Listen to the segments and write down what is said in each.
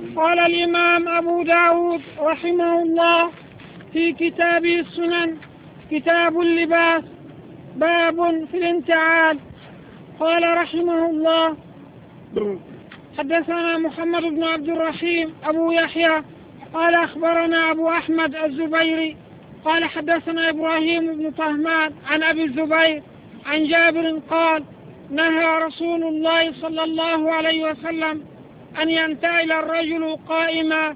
قال الإمام أبو داود رحمه الله في كتابه السنن كتاب اللباس باب في الانتعال. قال رحمه الله حدثنا محمد بن عبد الرحيم أبو يحيى قال أخبرنا أبو أحمد الزبيري قال حدثنا إبراهيم بن طهمان عن أبي الزبير عن جابر قال نهى رسول الله صلى الله عليه وسلم أن ينتعل الرجل قائما.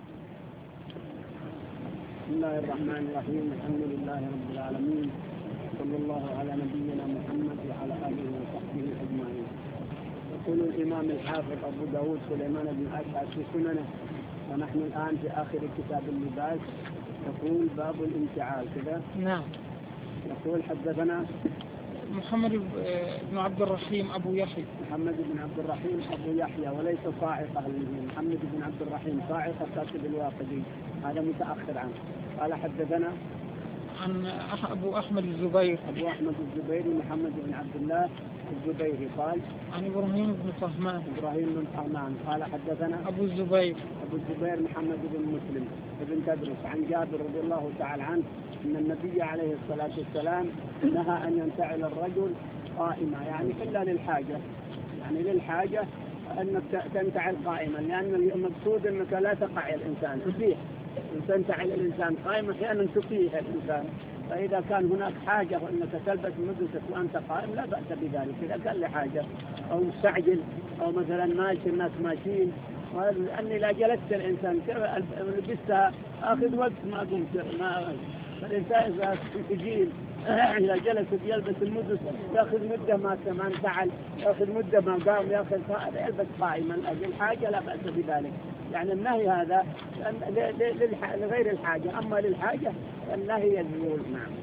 بسم الله الرحمن الرحيم. الحمد لله رب العالمين، صلى الله على نبينا محمد وعلى آله وصحبه أجمعين. يقول الإمام الحافظ أبو داود سليمان بن أشعث في سننه، ونحن الآن في آخر كتاب اللباس، يقول باب الانتعال كذا. نعم. يقول حدثنا محمد بن عبد الرحيم أبو يحيى. محمد بن عبد الرحيم أبو يحيى وليس صاعقة. محمد بن عبد الرحيم صاعقة كاتب الواقدي، هذا متأخر عنه. قال حدثنا عن أبو أحمد الزبير. أبو أحمد الزبيري محمد بن عبد الله الزبيري قال عن إبراهيم بن طهمان. إبراهيم بن طهمان قال حدثنا أبو الزبير محمد بن مسلم بن تدرس عن جابر رضي الله تعالى عنه أن النبي عليه الصلاة والسلام نهى أن ينتعل الرجل قائما، يعني إلا للحاجة، يعني للحاجة أنك تنتعل قائما، لأن المقصود أنك لا تقع الإنسان، تطيح تنتعل الإنسان قائما، أحيانا تطيح الإنسان. فإذا كان هناك حاجة أنك تلبس ملبسك وأنت قائم لا بأس بذلك، إذا كان لحاجة أو مستعجل أو مثلا ماشي الناس ماشيين، لأني لا جلست الإنسان لبستها أخذ وقت ما قمت فالإنسان إذا تجيل إذا جلس يلبس المدس يأخذ مدة ما انتعل، يأخذ مدة ما قام، يلبس قائما لأجل حاجة لا بأس بذلك. يعني النهي هذا لغير الحاجة، أما للحاجة النهي يجوز. نعم.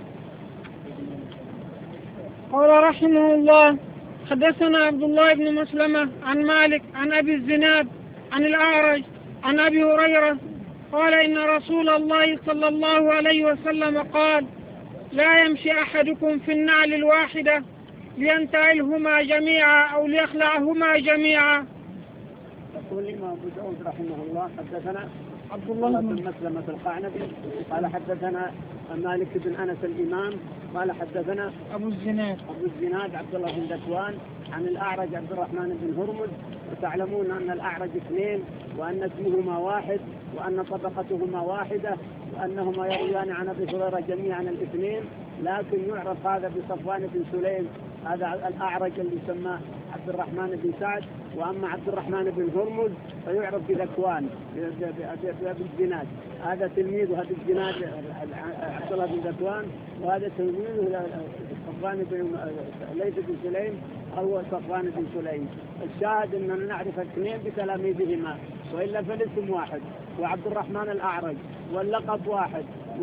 قال رحمه الله حدثنا عبد الله بن مسلمة عن مالك عن أبي الزناد عن الأعرج عن أبي هريرة قال إن رسول الله صلى الله عليه وسلم قال لا يمشي أحدكم في النعل الواحدة لينتعلهما جميعا أو ليخلعهما جميعا. يقول الإمام أبو داود رحمه الله حدثنا عبد الله بن مسلمة القعنبي قال حدثنا مالك بن أنس الإمام قال حدثنا أبو الزناد عبد الله بن ذكوان عن الأعرج عبد الرحمن بن هرمز. وتعلمون أن الأعرج اثنين، وأن اسمهما واحد، وأن طبقتهما واحدة، وأنهما يرويان عن أبي هريرة جميعا الاثنين، لكن يعرف هذا بصفوان بن سليم، هذا الأعرج اللي يسمى عبد الرحمن بن سعد، وأما عبد الرحمن بن هرمز فيعرف بذكوان بالزناد، هذا تلميذ هذا الزناد عبد الله بن ذكوان، وهذا تلميذه صفوان بن ليث بن سليم أو صفوان بن سليم. الشاهد أننا نعرف الاثنين بتلاميذهما، وإلا فالاسم واحد، وعبد الرحمن الأعرج واللقب واحد،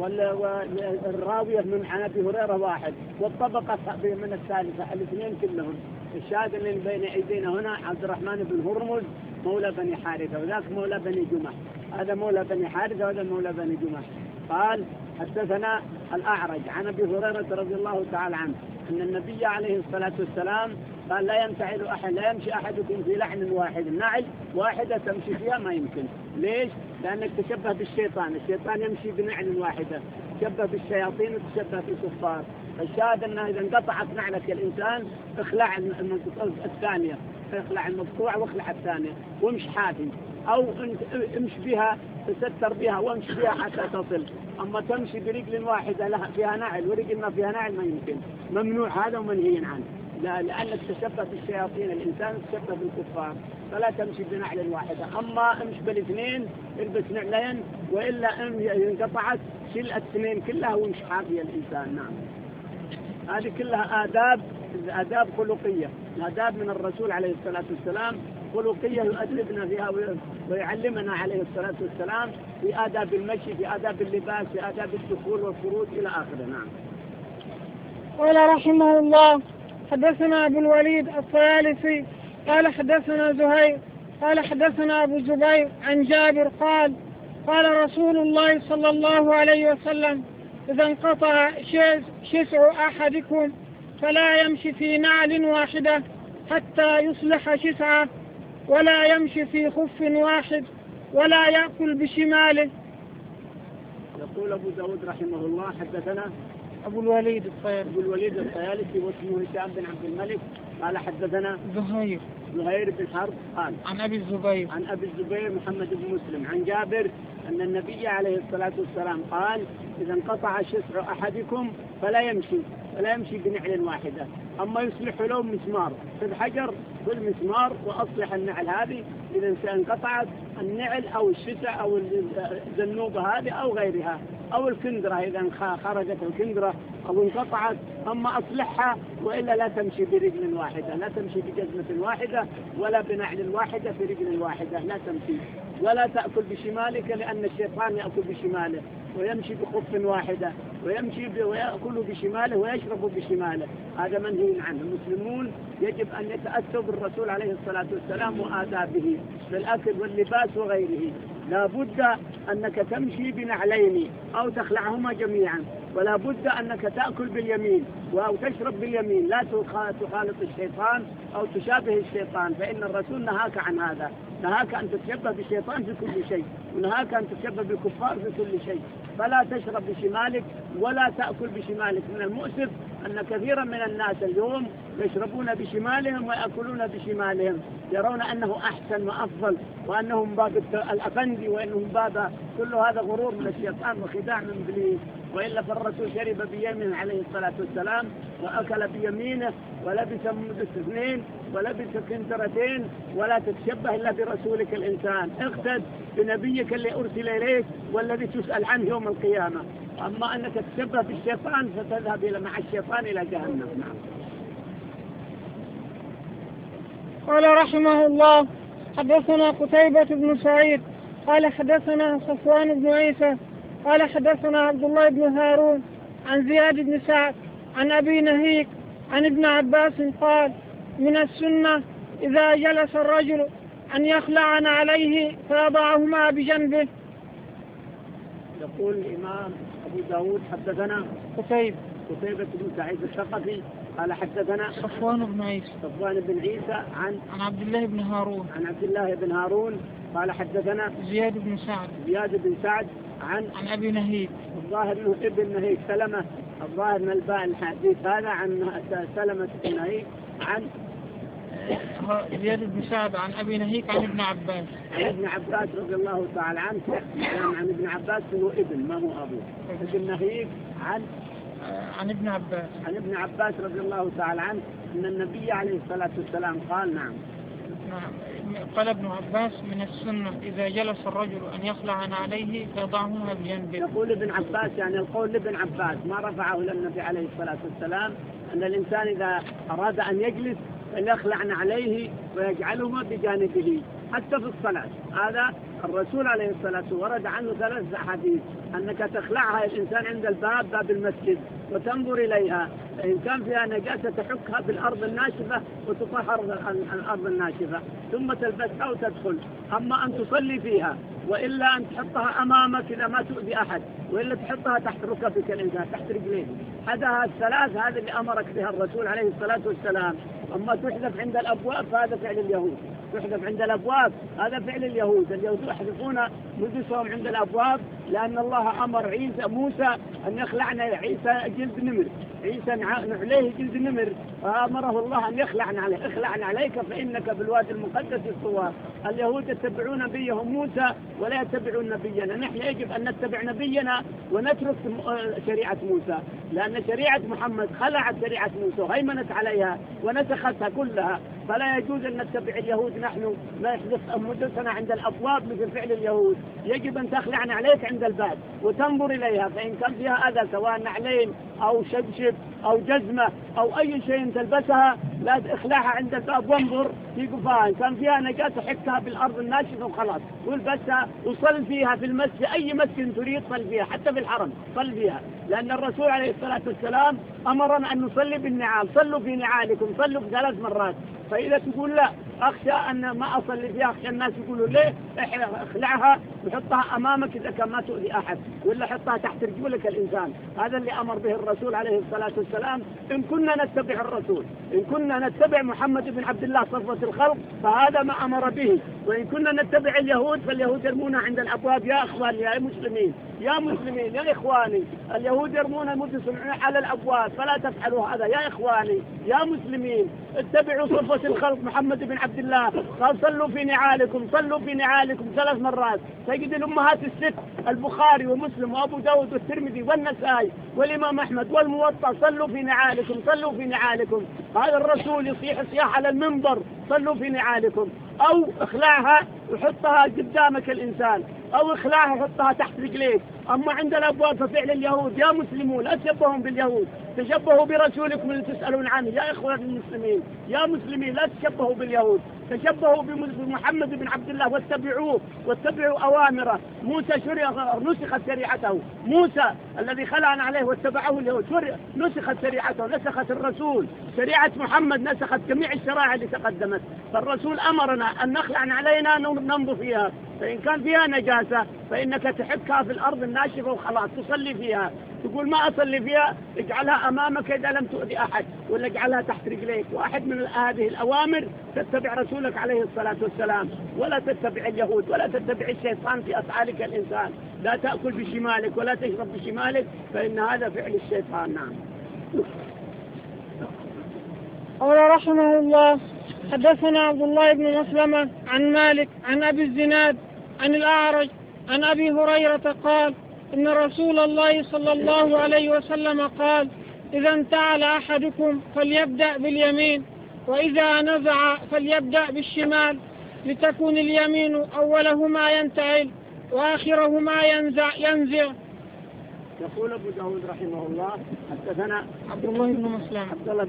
والراوية من عن أبي هريرة واحد، والطبقة من الثالثة، الاثنين كلهم. الشاهد اللي بين أيدينا هنا عبد الرحمن بن هرمز مولى بني حارثة، وذاك مولى بني جمح، هذا مولى بني حارثة وهذا مولى بني جمح. قال حدثنا الأعرج عن أبي هريرة رضي الله تعالى عنه أن النبي عليه الصلاة والسلام قال لا يمشي أحدكم في لحن واحد، نعل واحدة تمشي فيها ما يمكن. ليش؟ لأنك تشبه بالشيطان، الشيطان يمشي بنعل واحدة، تشبه بالشياطين وتشبه بالكفار. الشاهد أنه إذا انقطعت نعلك الإنسان اخلع الثانية، اخلع المقطوع واخلع الثانية وامش حافي، أو امش بها تستر بها وامش بها حتى تصل. أما تمشي برجل واحدة لها فيها نعل ورجل ما فيها نعل ما يمكن، ممنوع هذا ومنهي عنه، لأنك تشبه بالشياطين، الإنسان تشبه بالكفار، فلا تمشي بنعل واحدة. أما امش بالاثنين البس نعلين، وإلا انقطعت شيل الاثنين كلها وامش حافي الإنسان. نعم. هذه كلها آداب خلقية، آداب من الرسول عليه الصلاة والسلام خلقية يؤدبنا فيها ويعلمنا عليه الصلاة والسلام في آداب المشي، في آداب اللباس، في آداب الدخول والخروج إلى آخره. نعم. قال رحمه الله حدثنا أبو الوليد الطيالسي قال حدثنا زهير قال حدثنا أبو الزبير عن جابر قال رسول الله صلى الله عليه وسلم إذا انقطع شسع أحدكم فلا يمشي في نعل واحدة حتى يصلح شسعه، ولا يمشي في خف واحد ولا يأكل بشماله. يقول أبو داود رحمه الله حدثنا أبو الوليد الطيالسي واسمه هشام بن عبد الملك قال حدثنا زهير بن حرب قال عن أبي الزبير محمد بن مسلم عن جابر أن النبي عليه الصلاة والسلام قال إذا انقطع شسع أحدكم فلا يمشي بنعل واحدة، أما يصلح له مسمار في الحجر بالمسمار وأصلح النعل هذه إذا انقطعت النعل أو الشسع أو الذنوبة هذه أو غيرها أو الكندرة إذا خرجت الكندرة أو انقطعت، أما أصلحها وإلا لا تمشي برجل واحدة، لا تمشي بجزمة واحدة ولا بنعل واحدة في رجل واحدة، لا تمشي. ولا تأكل بشمالك لأن الشيطان يأكل بشماله ويمشي بخف واحدة ويأكل بشماله ويشرب بشماله، هذا منهي عنه. المسلمون يجب أن يتأسوا بالرسول عليه الصلاة والسلام وآدابه في الأكل واللباس وغيره. لا بد أنك تمشي بنعلين أو تخلعهما جميعا، ولا بد أنك تأكل باليمين أو تشرب باليمين، لا تخالط الشيطان أو تشابه الشيطان، فإن الرسول نهاك عن هذا، نهاك أن تتشبه بالشيطان في كل شيء، ونهاك أن تتشبه بالكفار في كل شيء. فلا تشرب بشمالك ولا تأكل بشمالك. من المؤسف أن كثيرا من الناس اليوم يشربون بشمالهم ويأكلون بشمالهم، يرون أنه أحسن وأفضل وأنهم باب الأفندي وأنهم باب، كل هذا غرور من الشيطان وخداع من إبليس. وإلا فالرسول شرب بيمينه عليه الصلاة والسلام وأكل بيمينه ولبس اثنين ولبس كندرتين. ولا تتشبه إلا برسولك الإنسان، اقتد بنبيك اللي أرسل إليك والذي تسأل عنه يوم القيامة. أما أنك تتشبه بالشيطان فتذهب مع الشيطان إلى جهنم. نعم. قال رحمه الله حدثنا قتيبة بن سعيد قال حدثنا صفوان بن عيسى قال حدثنا عبد الله بن هارون عن زياد بن سعد عن أبي نهيك عن ابن عباس قال من السنة إذا جلس الرجل أن يخلعن عليه فيضعهما بجنبه. يقول الإمام أبو داود حدثنا قتيبة بن سعيد الثقفي قال حدثنا صفوان بن عيسى عن عبد الله بن هارون قال حدثنا زياد بن سعد عن أبي نهيك الظاهر انه ابن نهيك سلمة، الظاهر من الباء الحديث هذا عن سلمة بن نهيك عن زياد بن سعد عن أبي نهيك عن ابن عباس رضي الله تعالى عنه. يعني عن ابن عباس هو ابن ما هو أبوه. ابن نهيك عن ابن عباس رضي الله تعالى عنه أن النبي عليه الصلاة والسلام قال نعم. قال ابن عباس من السنة إذا جلس الرجل أن يخلعن عليه فيضعهما بجنبه. يقول ابن عباس يعني القول لابن عباس ما رفعه للنبي عليه الصلاة والسلام، أن الإنسان إذا أراد أن يجلس فليخلعن عليه ويجعلهما بجانبه حتى في الصلاة. هذا الرسول عليه الصلاة والسلام ورد عنه 3 أحاديث أنك تخلعها الإنسان عند باب المسجد وتنظر إليها، فإن كان فيها نجاسة تحكها بالأرض الناشفة وتطهر الأرض الناشفة ثم تلبسها وتدخل. أما أن تصلي فيها وإلا أن تحطها أمامك إذا ما تؤذي أحد، وإلا تحطها تحت ركبك الإنسان تحت رجليه، هذا الثلاث هذا اللي أمرك بها الرسول عليه الصلاة والسلام. أما تحذف عند الأبواب فهذا فعل اليهود، تحذف عند الأبواب هذا فعل اليهود. اليهود يحذفون مجلسهم عند الأبواب لأن الله أمر موسى أن يخلعن عيسى جلد نمر، عيسى عليه جلد نمر، فأمره الله أن يخلعن عليه، اخلعن عليك فإنك بالوادي المقدس طوى. اليهود يتبعون نبيهم موسى ولا يتبعون نبينا، نحن يجب أن نتبع نبينا ونترك شريعة موسى، لأن شريعة محمد خلعت شريعة موسى وهيمنت عليها ونسختها كلها، فلا يجوز أن نتبع اليهود. نحن لا يحدث مجلسنا عند الأبواب مثل فعل اليهود، يجب أن تخلعن عليك عند الباب وتنظر إليها، فإن كان فيها أذى سواء نعلين أو شبشب أو جزمة أو أي شيء تلبسها لا اخلعها عند الباب وانظر في قفاها، إن كان فيها نجاسة حكها بالأرض الناشفة وخلاص والبسها وصل فيها في المسجد، أي مسجد تريد صل فيها، حتى في الحرم صل فيها، لأن الرسول عليه الصلاة والسلام أمرنا أن نصلي بالنعال، صلوا في نعالكم، صلوا 3 مرات. فإذا تقول لا أخشى أن ما أصلي فيها، أخشى الناس يقولوا ليه اخلعها وحطها أمامك إذا كان ما تؤذي أحد، ولا حطها تحت رجولك الإنسان. هذا اللي أمر به الرسول عليه الصلاة والسلام. إن كنا نتبع الرسول، إن كنا نتبع محمد بن عبد الله صفوة الخلق، فهذا ما أمر به. وإن كنا نتبع اليهود فاليهود يرمونها عند الأبواب. يا إخواني يا مسلمين، يا مسلمين يا إخواني، اليهود يرمون المجوس على الأبواب، فلا تفعلوا هذا يا إخواني يا مسلمين. اتبعوا صفوة الخلق محمد بن عبد الله، قال صلوا في نعالكم، صلوا في نعالكم 3 مرات. سيد الأمهات الست البخاري ومسلم وأبو داود والترمذي والنسائي والإمام أحمد والموطأ، صلوا في نعالكم، صلوا في نعالكم. هذا الرسول يصيح صياح على المنبر صلوا في نعالكم. أو اخلعها وحطها قدامك الإنسان، أو اخلعها وحطها تحت رجليك. أما عند الأبواب ففعل اليهود. يا مسلمون لا تشبهوا باليهود، تشبهوا برسولكم اللي تسألون عنه. يا إخوان المسلمين يا مسلمين لا تشبهوا باليهود، تشبهوا بمحمد بن عبد الله واتبعوه واتبعوا أوامره. موسى نسخت شريعته، موسى الذي خلعنا عليه واتبعه اليهود نسخت شريعته، نسخت الرسول شريعة محمد، نسخت جميع الشرائع اللي تقدمت. فالرسول أمرنا أن نخلع علينا ننظر فيها، فإن كان فيها نجاسة فإنك تحكها في الأرض الناشفة وخلاص تصلي فيها. تقول ما أصلي فيها، اجعلها أمامك إذا لم تؤذي أحد، ولا اجعلها تحت رجليك. واحد من هذه الأوامر تتبع رسولك عليه الصلاة والسلام، ولا تتبع اليهود، ولا تتبع الشيطان في أفعالك الإنسان. لا تأكل بشمالك ولا تشرب بشمالك، فإن هذا فعل الشيطان. نعم. قال رحمه الله: حدثنا عبد الله بن مسلمة عن مالك عن أبي الزناد عن الأعرج عن أبي هريرة قال: إن رسول الله صلى الله عليه وسلم قال: إذا انتعل أحدكم فليبدأ باليمين، وإذا نزع فليبدأ بالشمال، لتكون اليمين أولهما ينتعل وآخرهما ينزع. يقول أبو داود رحمه الله: حدثنا عبد الله بن مسلمة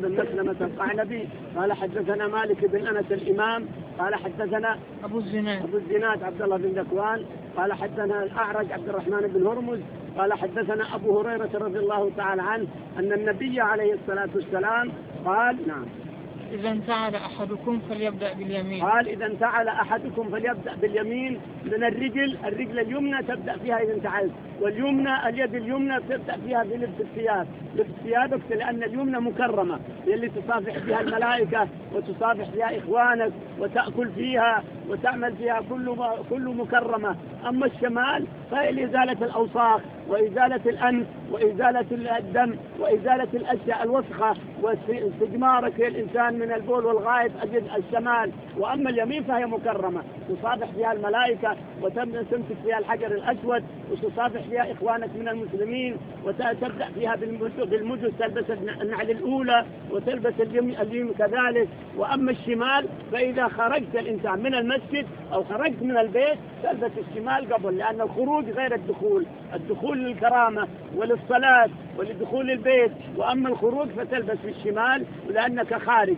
القعنبي قال حدثنا مالك بن أنس الإمام قال حدثنا أبو الزناد عبد الله بن ذكوان قال حدثنا الأعرج عبد الرحمن بن هرمز قال حدثنا أبو هريرة رضي الله تعالى عنه أن النبي عليه الصلاة والسلام قال: نعم، إذا انتعل أحدكم فليبدأ باليمين. قال: إذا انتعل أحدكم فليبدأ باليمين. من الرجل اليمنى تبدأ فيها إذا انتعلت، واليمنى اليد اليمنى تبدأ فيها بلبس الثياب، لبس ثيابك، لأن اليمنى مكرمة، اللي تصافح فيها الملائكة وتصافح فيها إخوانك وتأكل فيها وتعمل فيها كل مكرمة. أما الشمال فهي لإزالة الأوساخ وإزالة الأنف وإزالة الدم وإزالة الأشياء الوسخة واستجمارك الإنسان من البول والغائط أجد الشمال. وأما اليمين فهي مكرمة، تصافح فيها الملائكة وتمسك فيها الحجر الأسود وتصافح فيها إخوانك من المسلمين، وتبدأ فيها بالمجوس، تلبس النعل الأولى وتلبس اليمين كذلك. وأما الشمال فإذا خرجت الإنسان من المسجد أو خرجت من البيت تلبس الشمال قبل، لأن الخروج غير الدخول للكرامة وللصلاة ولدخول البيت. وأما الخروج فتلبس بالشمال لأنك خارج،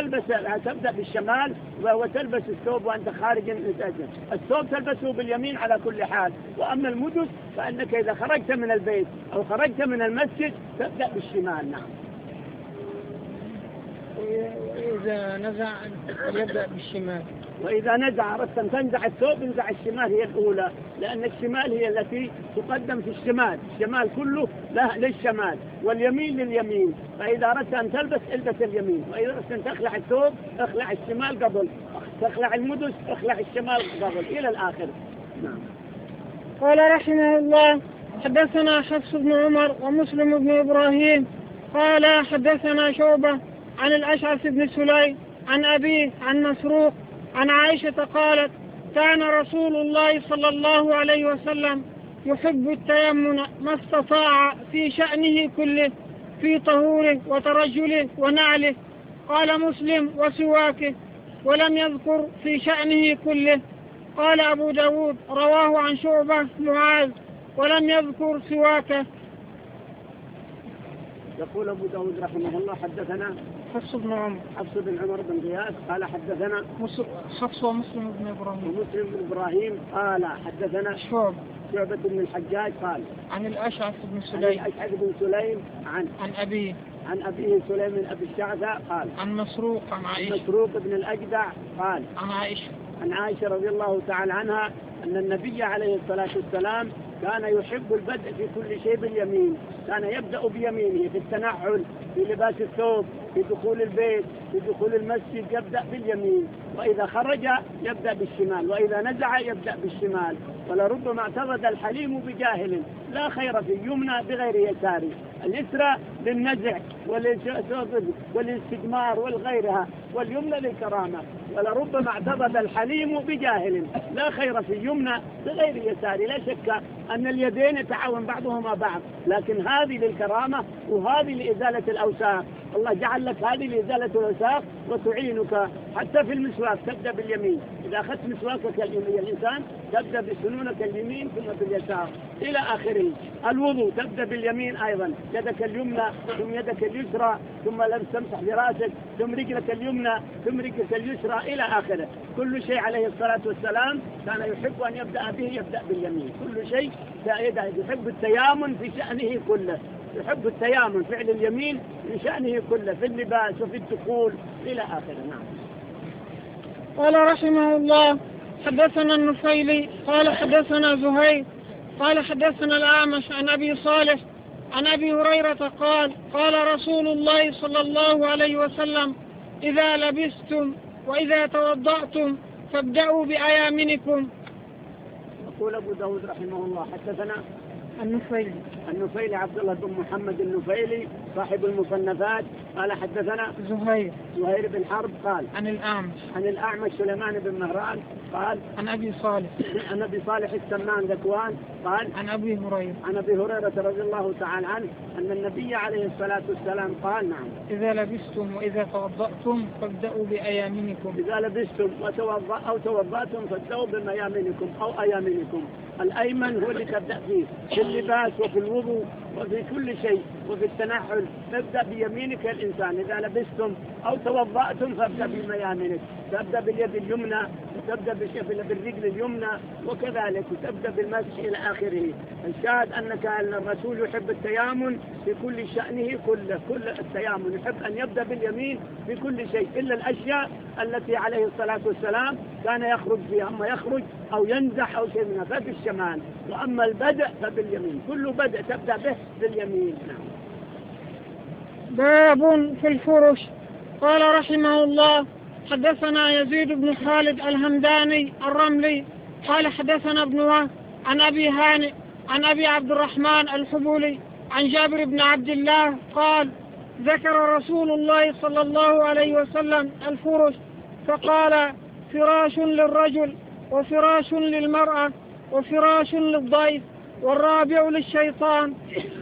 تبدأ بالشمال وتلبس الثوب وأنت خارج. الثوب تلبسه باليمين على كل حال. وأما المجوس فإنك إذا خرجت من البيت أو خرجت من المسجد تبدأ بالشمال. نعم. وإذا نزع يبدأ بالشمال. وإذا نزع أردت أن تنزع الثوب انزع الشمال هي الأولى، لأن الشمال هي التي تقدم في الشمال. الشمال كله للشمال واليمين لليمين. فإذا أردت أن تلبس البس اليمين، وإذا أردت أن تخلع الثوب اخلع الشمال قبل، تخلع المدس اخلع الشمال قبل إلى الآخر. نعم. قال رحمه الله: حدثنا حفص بن عمر ومسلم بن إبراهيم قال حدثنا شعبة عن الأشعث بن سليم عن أبيه عن مسروق عن عائشة قالت: كان رسول الله صلى الله عليه وسلم يحب التيمم ما استطاع في شأنه كله، في طهوره وترجله ونعله. قال مسلم: وسواكه، ولم يذكر في شأنه كله. قال أبو داود: رواه عن شعبة معاذ ولم يذكر سواكه. يقول أبو داود رحمه الله: حدثنا حفص بن عمر بن غياث قال حدثنا حفص ومسلم بن إبراهيم قال حدثنا شعبة بن الحجاج قال عن الأشعث بن سليم عن أبيه عن أبيه سليم بن أبي الشعثاء قال عن مسروق عن عائشة مسروق بن الأجدع قال عن عائشة رضي الله تعالى عنها أن النبي عليه الصلاة والسلام كان يحب البدء في كل شيء باليمين. كان يبدأ بيمينه في التنعل، في لباس الثوب، في دخول البيت، في دخول المسجد يبدأ باليمين، وإذا خرج يبدأ بالشمال، وإذا نزع يبدأ بالشمال. ولربما اعترض الحليم بجاهل لا خير في اليمنى بغير يسار. اليسرى للنزع والاستجمار والغيرها، واليمنى للكرامة. ولربما اعترض الحليم بجاهل لا خير في اليمنى بغير يسار. لا شك أن اليدين يتعاون بعضهما بعض، لكن هذه للكرامة وهذه لإزالة الأوساخ. الله جعل لك هذه لإزالة الأوساخ وتعينك حتى في المسواك تبدأ باليمين. إذا أخذت مسواكك الإنسان تبدأ بسنونك اليمين ثم باليسار إلى آخره. الوضوء تبدأ باليمين أيضا، يدك اليمنى ثم يدك اليسرى، ثم لم تمسح براسك، ثم رجلك اليمنى ثم رجلك اليسرى إلى آخره. كل شيء عليه الصلاة والسلام كان يحب أن يبدأ به يبدأ باليمين. كل شيء يحب التيامن في شأنه كله، يحب التيامن فعل اليمين في شأنه كله، في اللباس وفي الدخول إلى آخره. نعم. قال رحمه الله: حدثنا النفيلي قال حدثنا زهير قال حدثنا الأعمش عن أبي صالح عن أبي هريرة قال: قال رسول الله صلى الله عليه وسلم: إذا لبستم وإذا توضأتم فابدأوا بأيامنكم. يقول أبو داود رحمه الله: حدثنا النفيلي عبد الله بن محمد النفيلي صاحب المصنفات قال حدثنا زهير بن حرب قال عن الأعمش سليمان بن مهران قال عن أبي صالح السمان ذكوان قال عن أبي هريرة رضي الله تعالى عنه أن النبي عليه الصلاة والسلام قال: نعم، إذا لبستم وإذا توضأتم فابدأوا بأيامنكم. إذا لبستم توضأتم فابدأوا بميامنكم أو أيامنكم. الأيمن هو اللي تبدأ فيه في اللباس وفي الوضوء وفي كل شيء وفي التنحل. تبدأ بيمينك الإنسان. إذا لبستم أو توضأتم فابدأ بميامنك، تبدأ باليد اليمنى وتبدأ بالرجل اليمنى وكذلك، وتبدأ بالمسح إلى آخره. الشاهد أنك أن الرسول يحب التيامن في كل شأنه كل التيامن، يحب أن يبدأ باليمين في كل شيء إلا الأشياء التي عليه الصلاة والسلام كان يخرج فيها، أما يخرج أو ينزح أو شيء منها فبالشمال، وأما البدء فباليمين. كل بدء تبدأ به باليمين. باب في الفرش. قال رحمه الله: حدثنا يزيد بن خالد الهمداني الرملي قال حدثنا ابن وهب عن أبي هانئ عن أبي عبد الرحمن الحبولي عن جابر بن عبد الله قال: ذكر رسول الله صلى الله عليه وسلم الفرش فقال: فراش للرجل وفراش للمرأة وفراش للضيف والرابع للشيطان.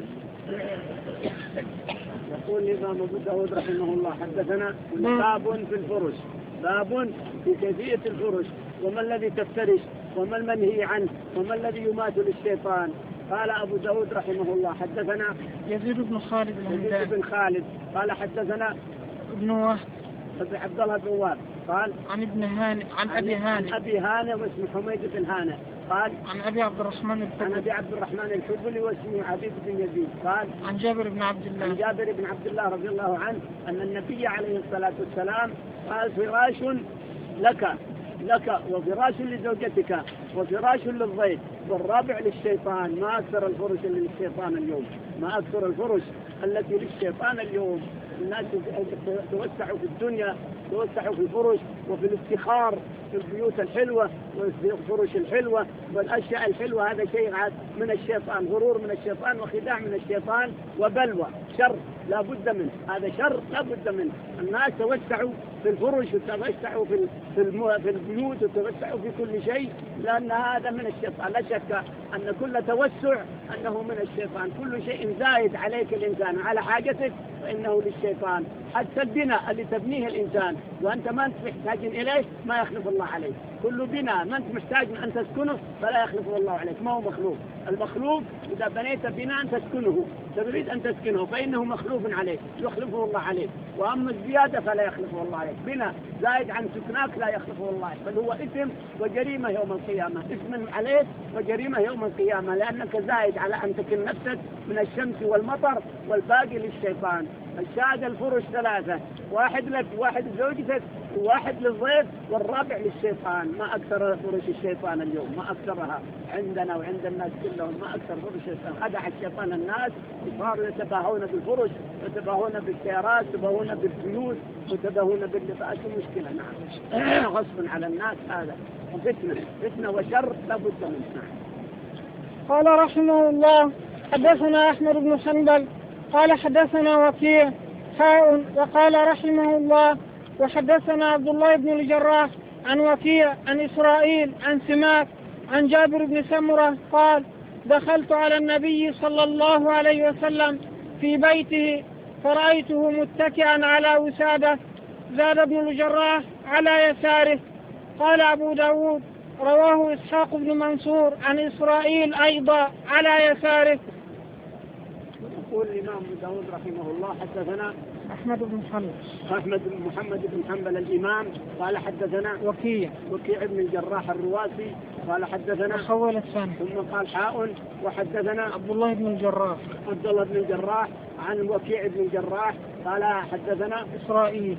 يقول الإمام أبو داود رحمه الله: حدثنا باب في الفرش، باب في كيفية الفرش وما الذي تفترش وما المنهي عنه وما الذي يمات للشيطان. قال أبو داود رحمه الله: حدثنا يزيد بن خالد قال حدثنا ابن وهب عبد الله بن وهب قال عن أبي هانئ واسمه حميد بن هانئ قال عن أبي عبد الرحمن الحبلي واسمه عبيد بن يزيد قال عن جابر بن عبد الله رضي الله عنه أن النبي عليه الصلاة والسلام قال: فراش لك وفراش لزوجتك وفراش للضيف والرابع للشيطان. ما أكثر الفرش اللي للشيطان اليوم، ما أكثر الفرش التي للشيطان اليوم. الناس توسعوا في الدنيا، توسعوا في الفرش وفي الافتخار في البيوت الحلوة وفي الفرش الحلوة والأشياء الحلوة. هذا شيء من الشيطان، غرور من الشيطان وخداع من الشيطان وبلوى شر لا بد منه. هذا شر لا بد منه. الناس توسعوا في الفرش وتوسعوا في البيوت وتوسعوا في كل شيء، لأن هذا من الشيطان. لا شك أن كل توسع أنه من الشيطان. كل شيء زايد عليك الإنسان على حاجتك فإنه للشيطان. حتى البناء اللي تبنيه الإنسان وأنت ما أنت محتاج إليه ما يخلف الله عليك. كل بناء ما أنت محتاج أن تسكنه فلا يخلف الله عليك، ما هو مخلوق. المخلوق إذا بنيت بناء تسكنه تريد أن تسكنه فإنه مخلوق عليك يخلفه الله عليك. وأما الزيادة فلا يخلفه الله عليك. بناء زائد عن سكناك لا يخلفه الله عليك، بل هو إثم وجريمة يوم القيامة. إثم عليك وجريمة يوم القيامة، لأنك زائد على أن تكن نفسك من الشمس والمطر والباقي للشيطان. الشاهد الفرش ثلاثة، واحد لك واحد لزوجتك وواحد للضيف والرابع للشيطان. ما أكثر فرش الشيطان اليوم، ما أكثرها عندنا وعند الناس كلهم، ما أكثر فرش الشيطان. خدع الشيطان الناس وصاروا يتباهون بالفرش، يتباهون بالسيارات، يتباهون بالفلوس، يتباهون باللباس. مشكلة نعم غصب على الناس، هذا فتنة وشر لابد منه. قال رحمه الله حدثنا أحمد بن حنبل قال حدثنا وكيع وقال رحمه الله وحدثنا عبد الله بن الجراح عن وكيع عن إسرائيل عن سماك عن جابر بن سمرة قال دخلت على النبي صلى الله عليه وسلم في بيته فرأيته متكئا على وسادة، زاد ابن الجراح على يساره. قال أبو داود رواه إسحاق بن منصور عن إسرائيل أيضا على يساره. يقول الإمام داود رحمه الله حدثنا أحمد بن محمد بن حنبل الإمام قال حدثنا وكيع بن الجراح الرواسي قال حدثنا خول الثاني ثم قال حاء وحدثنا عبد الله بن الجراح عن وكيع بن الجراح قال حدثنا إسرائيل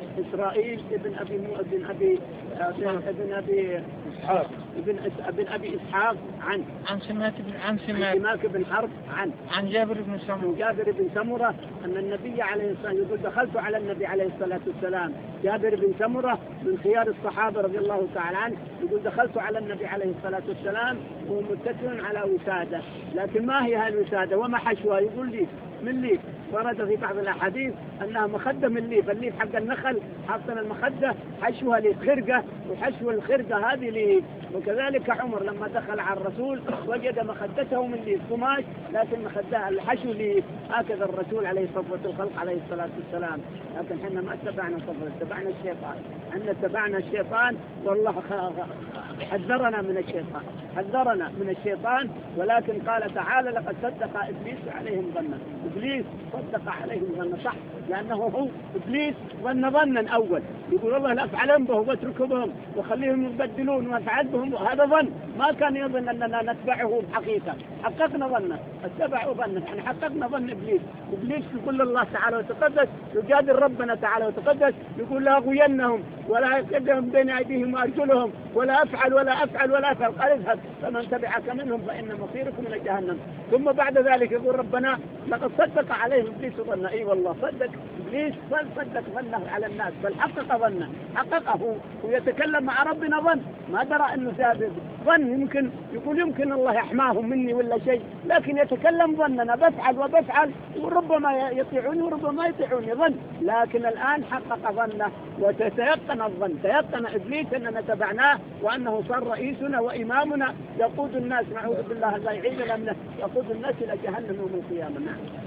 ابن أبي إسحاق عن سماك بن حرب عن جابر بن سمرة أن النبي عليه الصلاة والسلام يقول دخلت على النبي عليه الصلاة والسلام. جابر بن سمرة من خيار الصحابة رضي الله تعالى عنه يقول دخلت على النبي عليه الصلاة والسلام وهو متكئ على وسادة، لكن ما هي هالوسادة وما حشوها؟ يقول لي من ليف. ورد في بعض الأحاديث أنها مخدة من ليف، الليف حق النخل حاطين المخدة حشوها ليف خرقة، وحشو الخرقة هذه ليف. وكذلك عمر لما دخل على الرسول وجد مخدته من ليف قماش، لكن مخدها الحشو ليف. هكذا الرسول عليه صفوة الخلق عليه الصلاة والسلام. لكن حنا ما اتبعنا صفوة، اتبعنا الشيطان. حنا اتبعنا الشيطان، والله حذرنا من الشيطان. ولكن قال تعالى لقد صدق إبليس عليهم ظنا. إبليس صدق عليهم ظنا، صح، لأنه هو إبليس ظنا أول، يقول الله لا أفعلن بهم واتركوا بهم وخليهم يبدلون وأفعل بهم. هذا ظن، ما كان يظن أننا نتبعه حقيقة. حققنا ظنه، اتبعوا ظنه، يعني حققنا ظن إبليس يقول الله تعالى وتقدس، يجادل ربنا تعالى وتقدس، يقول لا أغوينهم ولا يقدهم بين أيديهم وأرجلهم ولا أفعل. قال اذهب فمن تبعك منهم فإن مصيركم إلى جهنم. ثم بعد ذلك يقول ربنا لقد صدق عليهم إبليس ظنه. أي والله صدق إبليس، صدق ظنه على الناس، بل حقق ظنه، حققه ويتكلم مع ربنا ظن، ما درى أنه ثابت ظن. يمكن يقول يمكن الله يحماهم مني ولا شيء، لكن يتكلم ظننا بفعل وربما يطيعوني وربما يطيعوني ظن. لكن الآن حقق ظنه وتيقن الظن، تيقن إبليس أننا تبعناه وأنه صار رئيسنا وإمامنا يقود الناس، نعوذ بالله لا يعيذنا منه، يقود الناس إلى جهنم يوم القيامة.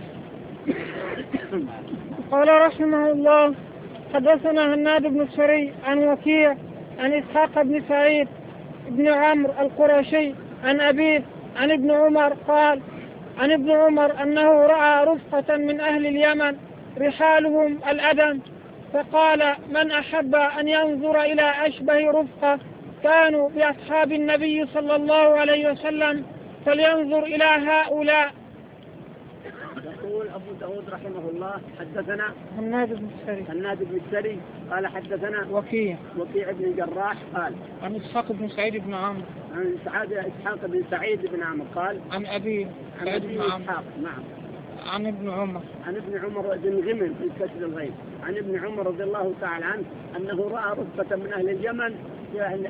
قال رحمه الله حدثنا هناد بن السري عن وكيع عن إسحاق بن سعيد بن عمرو القرشي عن أبيه عن ابن عمر قال عن ابن عمر أنه رأى رفقة من أهل اليمن رحالهم الأدم، فقال من أحب أن ينظر إلى أشبه رفقة كانوا بأصحاب النبي صلى الله عليه وسلم فلينظر إلى هؤلاء. يقول أبو داود رحمه الله حدثنا هناد بن السري قال حدثنا وكيع بن الجراح قال عن إسحاق بن سعيد بن عمرو عن إسحاق بن سعيد بن عمرو قال عن أبي سعيد بن عمرو نعم عن ابن عمر بن غمر في كسر الغيب عن ابن عمر رضي الله تعالى عنه أنه رأى رفقة من أهل اليمن، يعني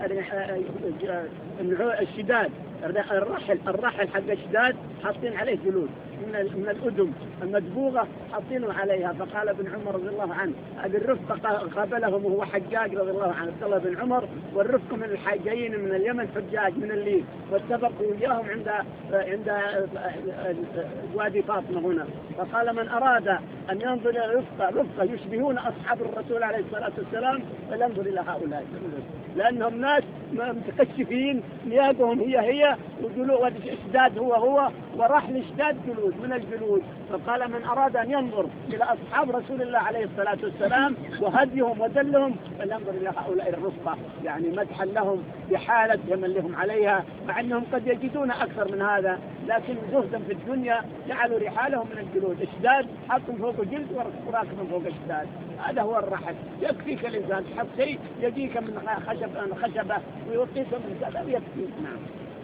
الشداد الرحل حق الشداد حاطين عليه جلود من الأدم المدبوغة حاطينه عليها. فقال ابن عمر رضي الله عنه هذه الرفقة قابلهم وهو حجاج رضي الله عنه، عبد الله بن عمر، والرفقة من الحاجين من اليمن حجاج من الليل، واتفقوا إياهم عند وادي فاطمة هنا. فقال من أراد أن ينظر إلى رفقة يشبهون أصحاب الرسول عليه الصلاة والسلام فلينظر إلى هؤلاء، لأنهم ناس متكشفين، ثيابهم هي وجلود الشداد هو وراح لاشتاد جلود من الجلود، فقال من أراد أن ينظر إلى أصحاب رسول الله عليه الصلاة والسلام وهديهم ودلهم فلينظر إلى هؤلاء الرفقة، يعني مدحا لهم بحالة من لهم عليها، مع أنهم قد يجدون أكثر من هذا، لكن زهدا في الدنيا جعلوا رحالهم من الجلود، اشداد حطوا فوق جلد وراكب فوق اشداد. هذا هو الرحل. يكفيك الإنسان تحط شيء يجيك من خشبة ويوقيك من كذا يكفيك. نعم.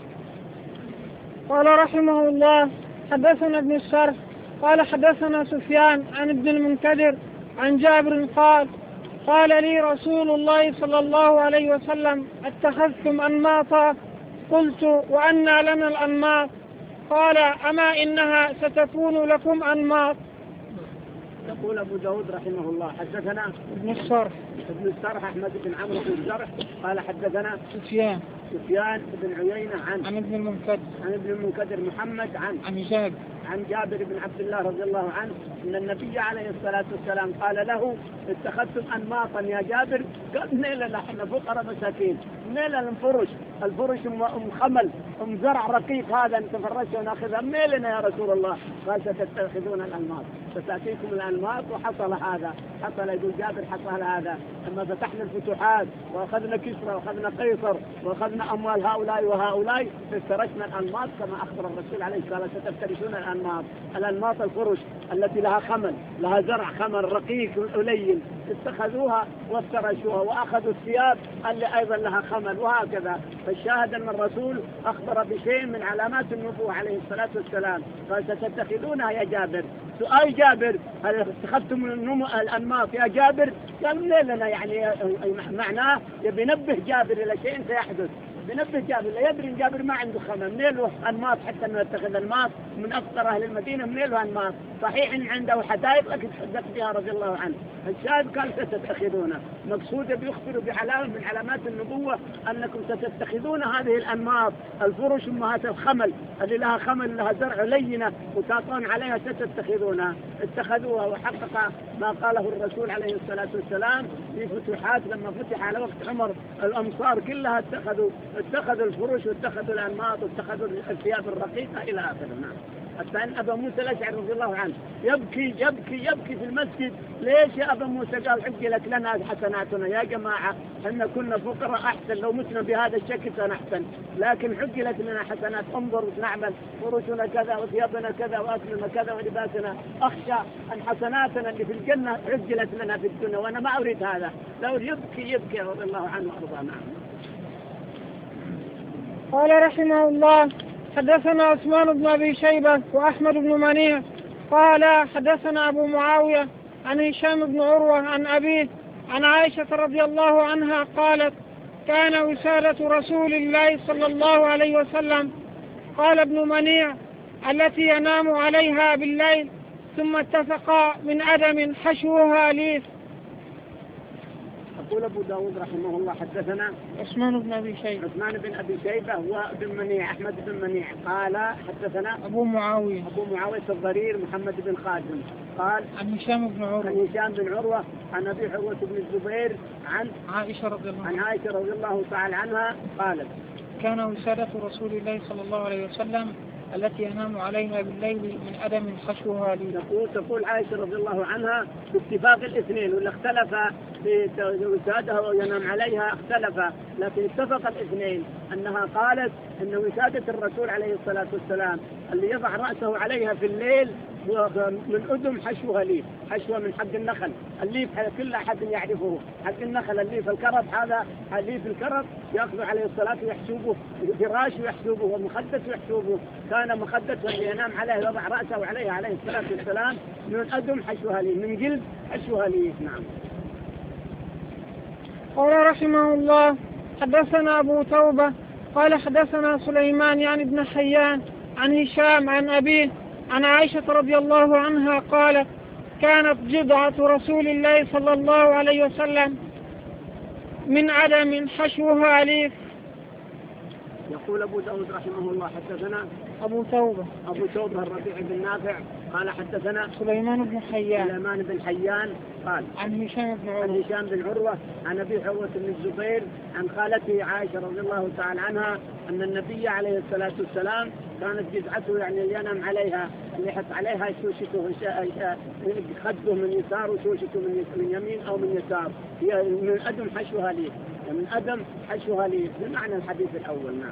قال رحمه الله حدثنا ابن الشرف قال حدثنا سفيان عن ابن المنكدر عن جابر قال لي رسول الله صلى الله عليه وسلم اتخذتم أنماطا؟ قلت وأنى لنا الأنماط؟ قال أما إنها ستكون لكم أنماط. يقول أبو داود رحمه الله حدثنا ابن الصرح أحمد بن عمرو بن الجرح قال حدثنا سفيان بن عيينة عن ابن المنكدر محمد عن جابر بن عبد الله رضي الله عنه أن النبي عليه الصلاة والسلام قال له اتخذتم أنماطا يا جابر؟ قال نيلا نحن فقراء مساكين، نيلا الفرش خمل زرع رقيق هذا نتفرشه وناخذها ميلنا يا رسول الله. قال ستتخذون الأنماط، ستأتيكم الأنماط. وحصل هذا، حصل يقول جابر حصل هذا لما فتحنا الفتوحات وأخذنا كسرى وأخذنا قيصر وأخذنا أموال هؤلاء وهؤلاء افترشنا الأنماط كما أخبر الرسول عليه الصلاة والسلام ستفترشون الأنماط الفرش التي لها خمل، لها زرع خمل رقيق قليل، اتخذوها وافترشوها وأخذوا الثياب اللي أيضا لها خمل وهكذا. فالشاهد أن الرسول أخبر بشيء من علامات النبوة عليه الصلاة والسلام. قال ستتخذونها يا جابر. سؤال جابر هل اتخذتم الأنماط يا جابر؟ قال لنا يعني معناه يبي ينبه جابر إلى شيء سيحدث، بنبه جابر لا يدري جابر ما عنده خمر منين له أنماط حتى انه يتخذ أنماط من أفقر أهل المدينة منين له أنماط. صحيح إن عنده حدائق لكن تحدث بها رضي الله عنه. الشاهد قال ستتخذونه، مقصود بيخبر بعلامة من علامات النبوة أنكم ستتخذون هذه الأنماط الفرش أمهات الخمل اللي لها خمل لها زرع لينة وتعطون عليها ستتخذونها. اتخذوها وحقق ما قاله الرسول عليه الصلاة والسلام في فتوحات لما فتح على وقت عمر الأمصار كلها اتخذوا الفرش واتخذوا الأنماط واتخذوا الثياب الرقيقة إلى آخره. نعم. حتى أن أبا موسى الأشعري رضي الله عنه يبكي في المسجد. ليش يا أبا موسى؟ قال عجلت لنا حسناتنا يا جماعة، إحنا كنا فقراء أحسن، لو متنا بهذا الشكل كان أحسن، لكن عجلت لنا حسنات. انظر نعمل فرشنا كذا وثيابنا كذا وأكلنا كذا ولباسنا. أخشى أن حسناتنا اللي في الجنة عجلت لنا في الدنيا وأنا ما أريد هذا. لو يبكي رضي الله عنه وأرضاه. نعم. قال رحمه الله حدثنا عثمان بن أبي شيبة وأحمد بن منيع قال حدثنا أبو معاوية عن هشام بن عروة عن أبيه عن عائشة رضي الله عنها قالت كان وسادة رسول الله صلى الله عليه وسلم. قال ابن منيع التي ينام عليها بالليل ثم اتفقا من عدم حشوها ليف. يقول أبو داود رحمه الله حدثنا عثمان بن أبي شيبة وابن منيع أحمد بن منيع قال حدثنا أبو معاوية الضرير محمد بن خازم قال عن هشام بن عروة عن أبي عروة بن الزبير عن عائشة رضي الله تعالى عنها قالت كان وسادة رسول الله صلى الله عليه وسلم التي ينام عليها بالليل من عدم حشوها لي. تقول عائشة رضي الله عنها باتفاق الاثنين، واللي اختلف في وسادها وينام عليها اختلف، لكن اتفق الاثنين أنها قالت أن وسادة الرسول عليه الصلاة والسلام اللي يضع رأسه عليها في الليل من أدم حشوها ليف، حشوها من حق النخل. الليف كل أحد يعرفه، حق النخل الليف الكرب، هذا الليف الكرب يأخذ عليه الصلاة ويحسوبه فراش ويحسوبه ومخدس ويحسوبه. كان مخدس واللي ينام عليه يضع رأسه عليه عليه الصلاة والسلام من أدم حشوها ليف، من جلد حشوها ليف. نعم. قال رحمه الله حدثنا أبو توبة قال حدثنا سليمان يعني ابن حيان عن هشام عن أبيه عن عائشة رضي الله عنها قالت كانت جدعة رسول الله صلى الله عليه وسلم من عدم حشوها ليف. يقول أبو داود رحمه الله حدثنا أبو توبة الربيع بن نافع قال حدثنا سليمان بن حيان قال عن هشام بن عروة عن أبي عروة بن الزبير عن خالته عائشة رضي الله تعالى عنها أن النبي عليه الصلاة والسلام كانت جزعته يعني ينام عليها لحت عليها شوشته خده من يسار وشوشته من يمين أو من يسار هي من أدم حشوها لي بمعنى الحديث الأول. نعم.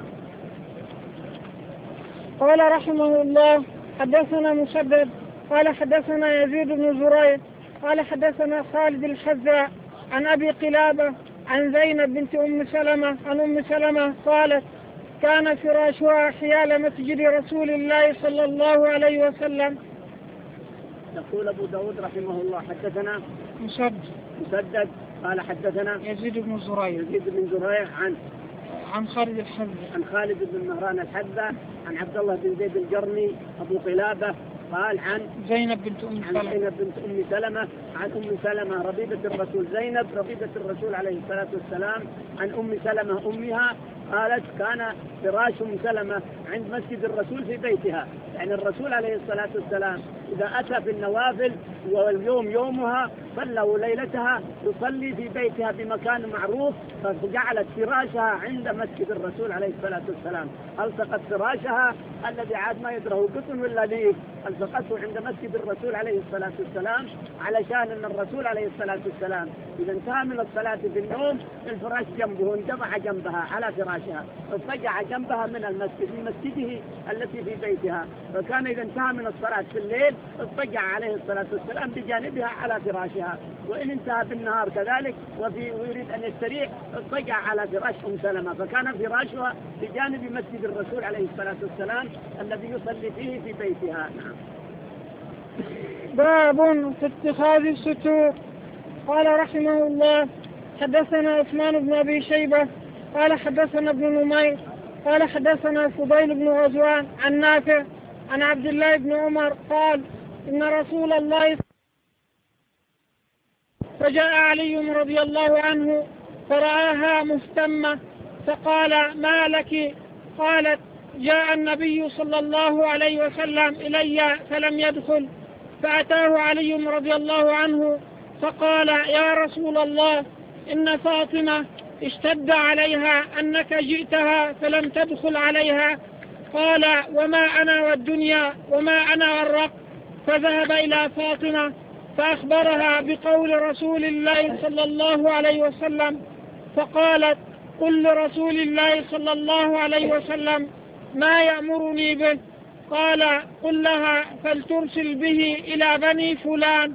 قال رحمه الله حدثنا مسدد قال حدثنا يزيد بن زريع قال حدثنا خالد الحذاء عن أبي قلابة عن زينب بنت أم سلمة عن أم سلمة قالت كان فراشها حيال مسجد رسول الله صلى الله عليه وسلم. يقول أبو داود رحمه الله حدثنا مسدد قال حدثنا يزيد بن زريع عن خالد بن مهران الحذاء عن عبد الله بن زيد الجرمي أبو قلابة قال عن زينب بنت أم سلمة عن أم سلمة ربيبة الرسول زينب ربيبة الرسول عليه الصلاة والسلام عن أم سلمة أمها قالت كان فراش أم سلمة عند مسجد الرسول في بيتها. يعني الرسول عليه الصلاة والسلام إذا أتى في النوافل واليوم يومها صلى ليلتها يصلي في بيتها بمكان معروف فجعلت فراشها عند مسجد الرسول عليه الصلاة والسلام. ألصقت فراشها الذي عاد ما يدره قطن ولا ليف ألصقته عند مسجد الرسول عليه الصلاة والسلام علشان أن الرسول عليه الصلاة والسلام إذا انتهى من الصلاة في النوم الفراش جنبه اندفع جنبها على فراشها اضطجع جنبها من المسجد من مسجده التي في بيتها. فكان إذا انتهى من الصلاة في الليل اضطجع عليه الصلاة والسلام بجانبها على فراشها وإن انتهى بالنهار كذلك ويريد أن يستريح اضطجع على فراش أم سلمة. فكان فراشها بجانب مسجد الرسول عليه الصلاة والسلام الذي يصلي فيه في بيتها. باب في اتخاذ الستور. قال رحمه الله حدثنا عثمان بن أبي شيبة قال حدثنا ابن نمير قال حدثنا فضيل بن غزوان عن نافع عن عبد الله بن عمر قال إن رسول الله فجاء علي رضي الله عنه فرآها مهتمة فقال ما لك؟ قالت جاء النبي صلى الله عليه وسلم إلي فلم يدخل فأتاه علي رضي الله عنه فقال يا رسول الله إن فاطمة اشتد عليها أنك جئتها فلم تدخل عليها. قال وما أنا والدنيا وما أنا والرق. فذهب إلى فاطمة فأخبرها بقول رسول الله صلى الله عليه وسلم فقالت قل لرسول الله صلى الله عليه وسلم ما يأمرني به. قال قل لها فلترسل به إلى بني فلان.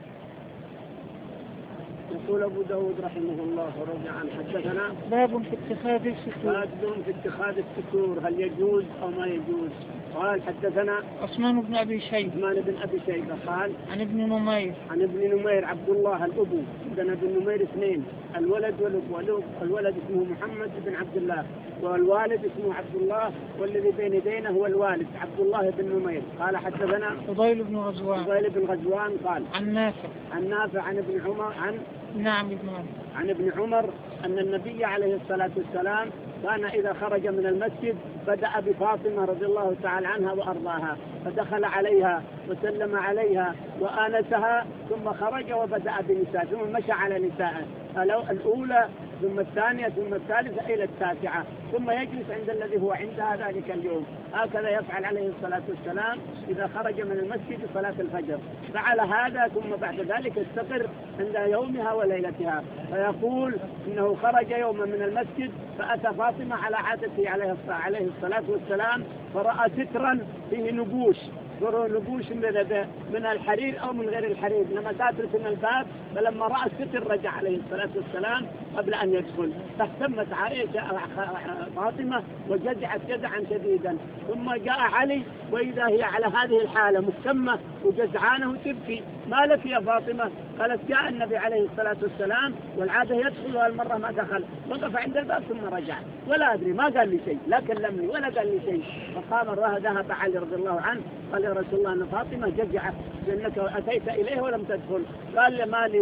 يقول أبو داود رحمه الله ورجع حدثنا باب في اتخاذ الستور هل يجوز أو ما يجوز. قال حدثنا عثمان بن أبي شيبة قال عن ابن نمير عبد الله الأبو عندنا ابن نمير اثنين الولد والأبو. الولد اسمه محمد بن عبد الله والوالد اسمه عبد الله والذي بين يدينا هو الوالد عبد الله بن نمير. قال حدثنا فضيل بن غزوان قال عن نافع عن ابن عمر عن ابن عمر أن النبي عليه الصلاة والسلام كان إذا خرج من المسجد بدأ بفاطمة رضي الله تعالى عنها وأرضاها فدخل عليها وسلم عليها وآنسها ثم خرج وبدأ بنساء ثم مشى على نساء الأولى ثم الثانية ثم الثالثة إلى التاسعة ثم يجلس عند الذي هو عندها ذلك اليوم. هكذا يفعل عليه الصلاة والسلام إذا خرج من المسجد صلاة الفجر. فعل هذا ثم بعد ذلك استقر عند يومها وليلتها فيقول إنه خرج يوما من المسجد فأتى فاطمة على عادته عليه الصلاة والسلام فرأى سترا فيه نبوش من الحرير أو من غير الحرير لما تاترك من الباب. فلما رأى الستر رجع عليه الصلاة والسلام قبل أن يدخل فاهتمت عائشة فاطمة وجزعت جزعا شديدا. ثم جاء علي وإذا هي على هذه الحالة مهتمة وجزعانه تبكي. ما لك يا فاطمة؟ قالت جاء النبي عليه الصلاة والسلام والعادة يدخل والمرة ما دخل وقف عند الباب ثم رجع ولا أدري ما قال لي شيء لا كلمني ولا قال لي شيء. فقام ذهب علي رضي الله عنه قال يا رسول الله أن فاطمة جزعت لأنك أتيت إليه ولم تدخل. قال لي مالي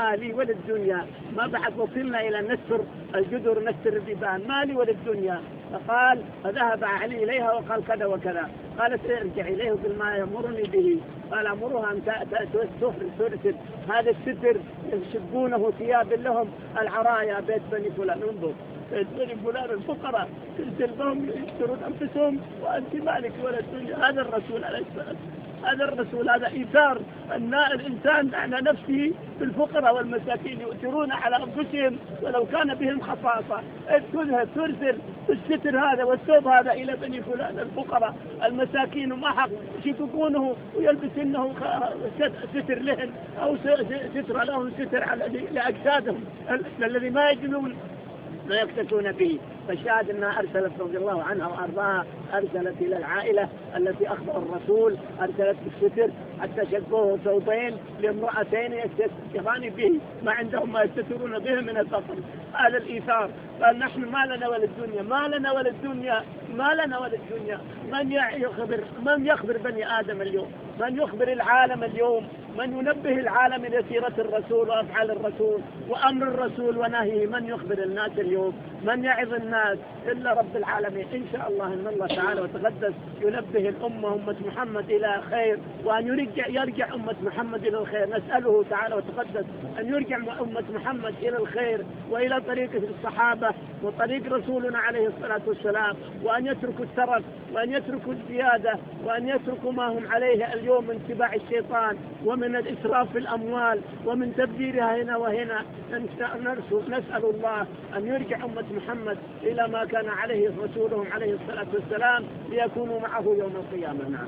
وللدنيا ما بعد وصلنا إلى نستر الجدر نستر البيبان مالي وللدنيا فقال فذهب علي إليها وقال كذا وكذا. قالت ارجع إليه بما يأمرني به. قال أمرها أن ترسل هذا الستر يشبونه ثياب لهم العرايا بيت بني فلان. انظر بيت بني فلان الفقراء ترسل لهم يشترون أنفسهم وأنت مالك ولا الدنيا. هذا الرسول عليه الصلاة، هذا الرسول، هذا إيثار الإنسان على نفسه في الفقراء والمساكين، يؤثرون على أنفسهم ولو كان بهم خصاصة. تذهب ترسل الستر هذا والثوب هذا إلى بني فلان الفقراء المساكين وما حق يشققونه ويلبسنه ستر لهم أو ستر لهم ستر لأجسادهم الذي ما يجدون ما يكتفون به. فالشاهد أنها أرسلت رضي الله عنها وأرضاها، أرسلت إلى العائلة التي أخبر الرسول، أرسلت بالستر حتى شقوه ثوبين لامرأتين يستغاني به ما عندهم ما يستترون به من الفقر. هذا الإيثار. قال نحن ما لنا ولا الدنيا، ما لنا ولا الدنيا، ما لنا ولا الدنيا. من يخبر بني آدم اليوم، من يخبر العالم اليوم، من ينبه العالم إلى سيرة الرسول وأفعال الرسول وأمر الرسول ونهيه؟ من يخبر الناس اليوم؟ من يعظ الناس إلا رب العالمين. إن شاء الله أن الله تعالى وتقدس ينبه الأمة أمة محمد إلى خير، وأن يرجع أمة محمد إلى الخير. نسأله تعالى وتقدس أن يرجع أمة محمد إلى الخير وإلى طريق الصحابة وطريق رسولنا عليه الصلاة والسلام، وأن يتركوا الترف وأن يتركوا الزيادة وأن يتركوا ما هم عليه اليوم من اتباع الشيطان ومن الإسراف في الأموال ومن تبذيرها هنا وهنا. نسأل الله أن يرجع أمة محمد إلى ما كان عليه رسولهم عليه الصلاة والسلام ليكونوا معه يوم القيامة. نعم.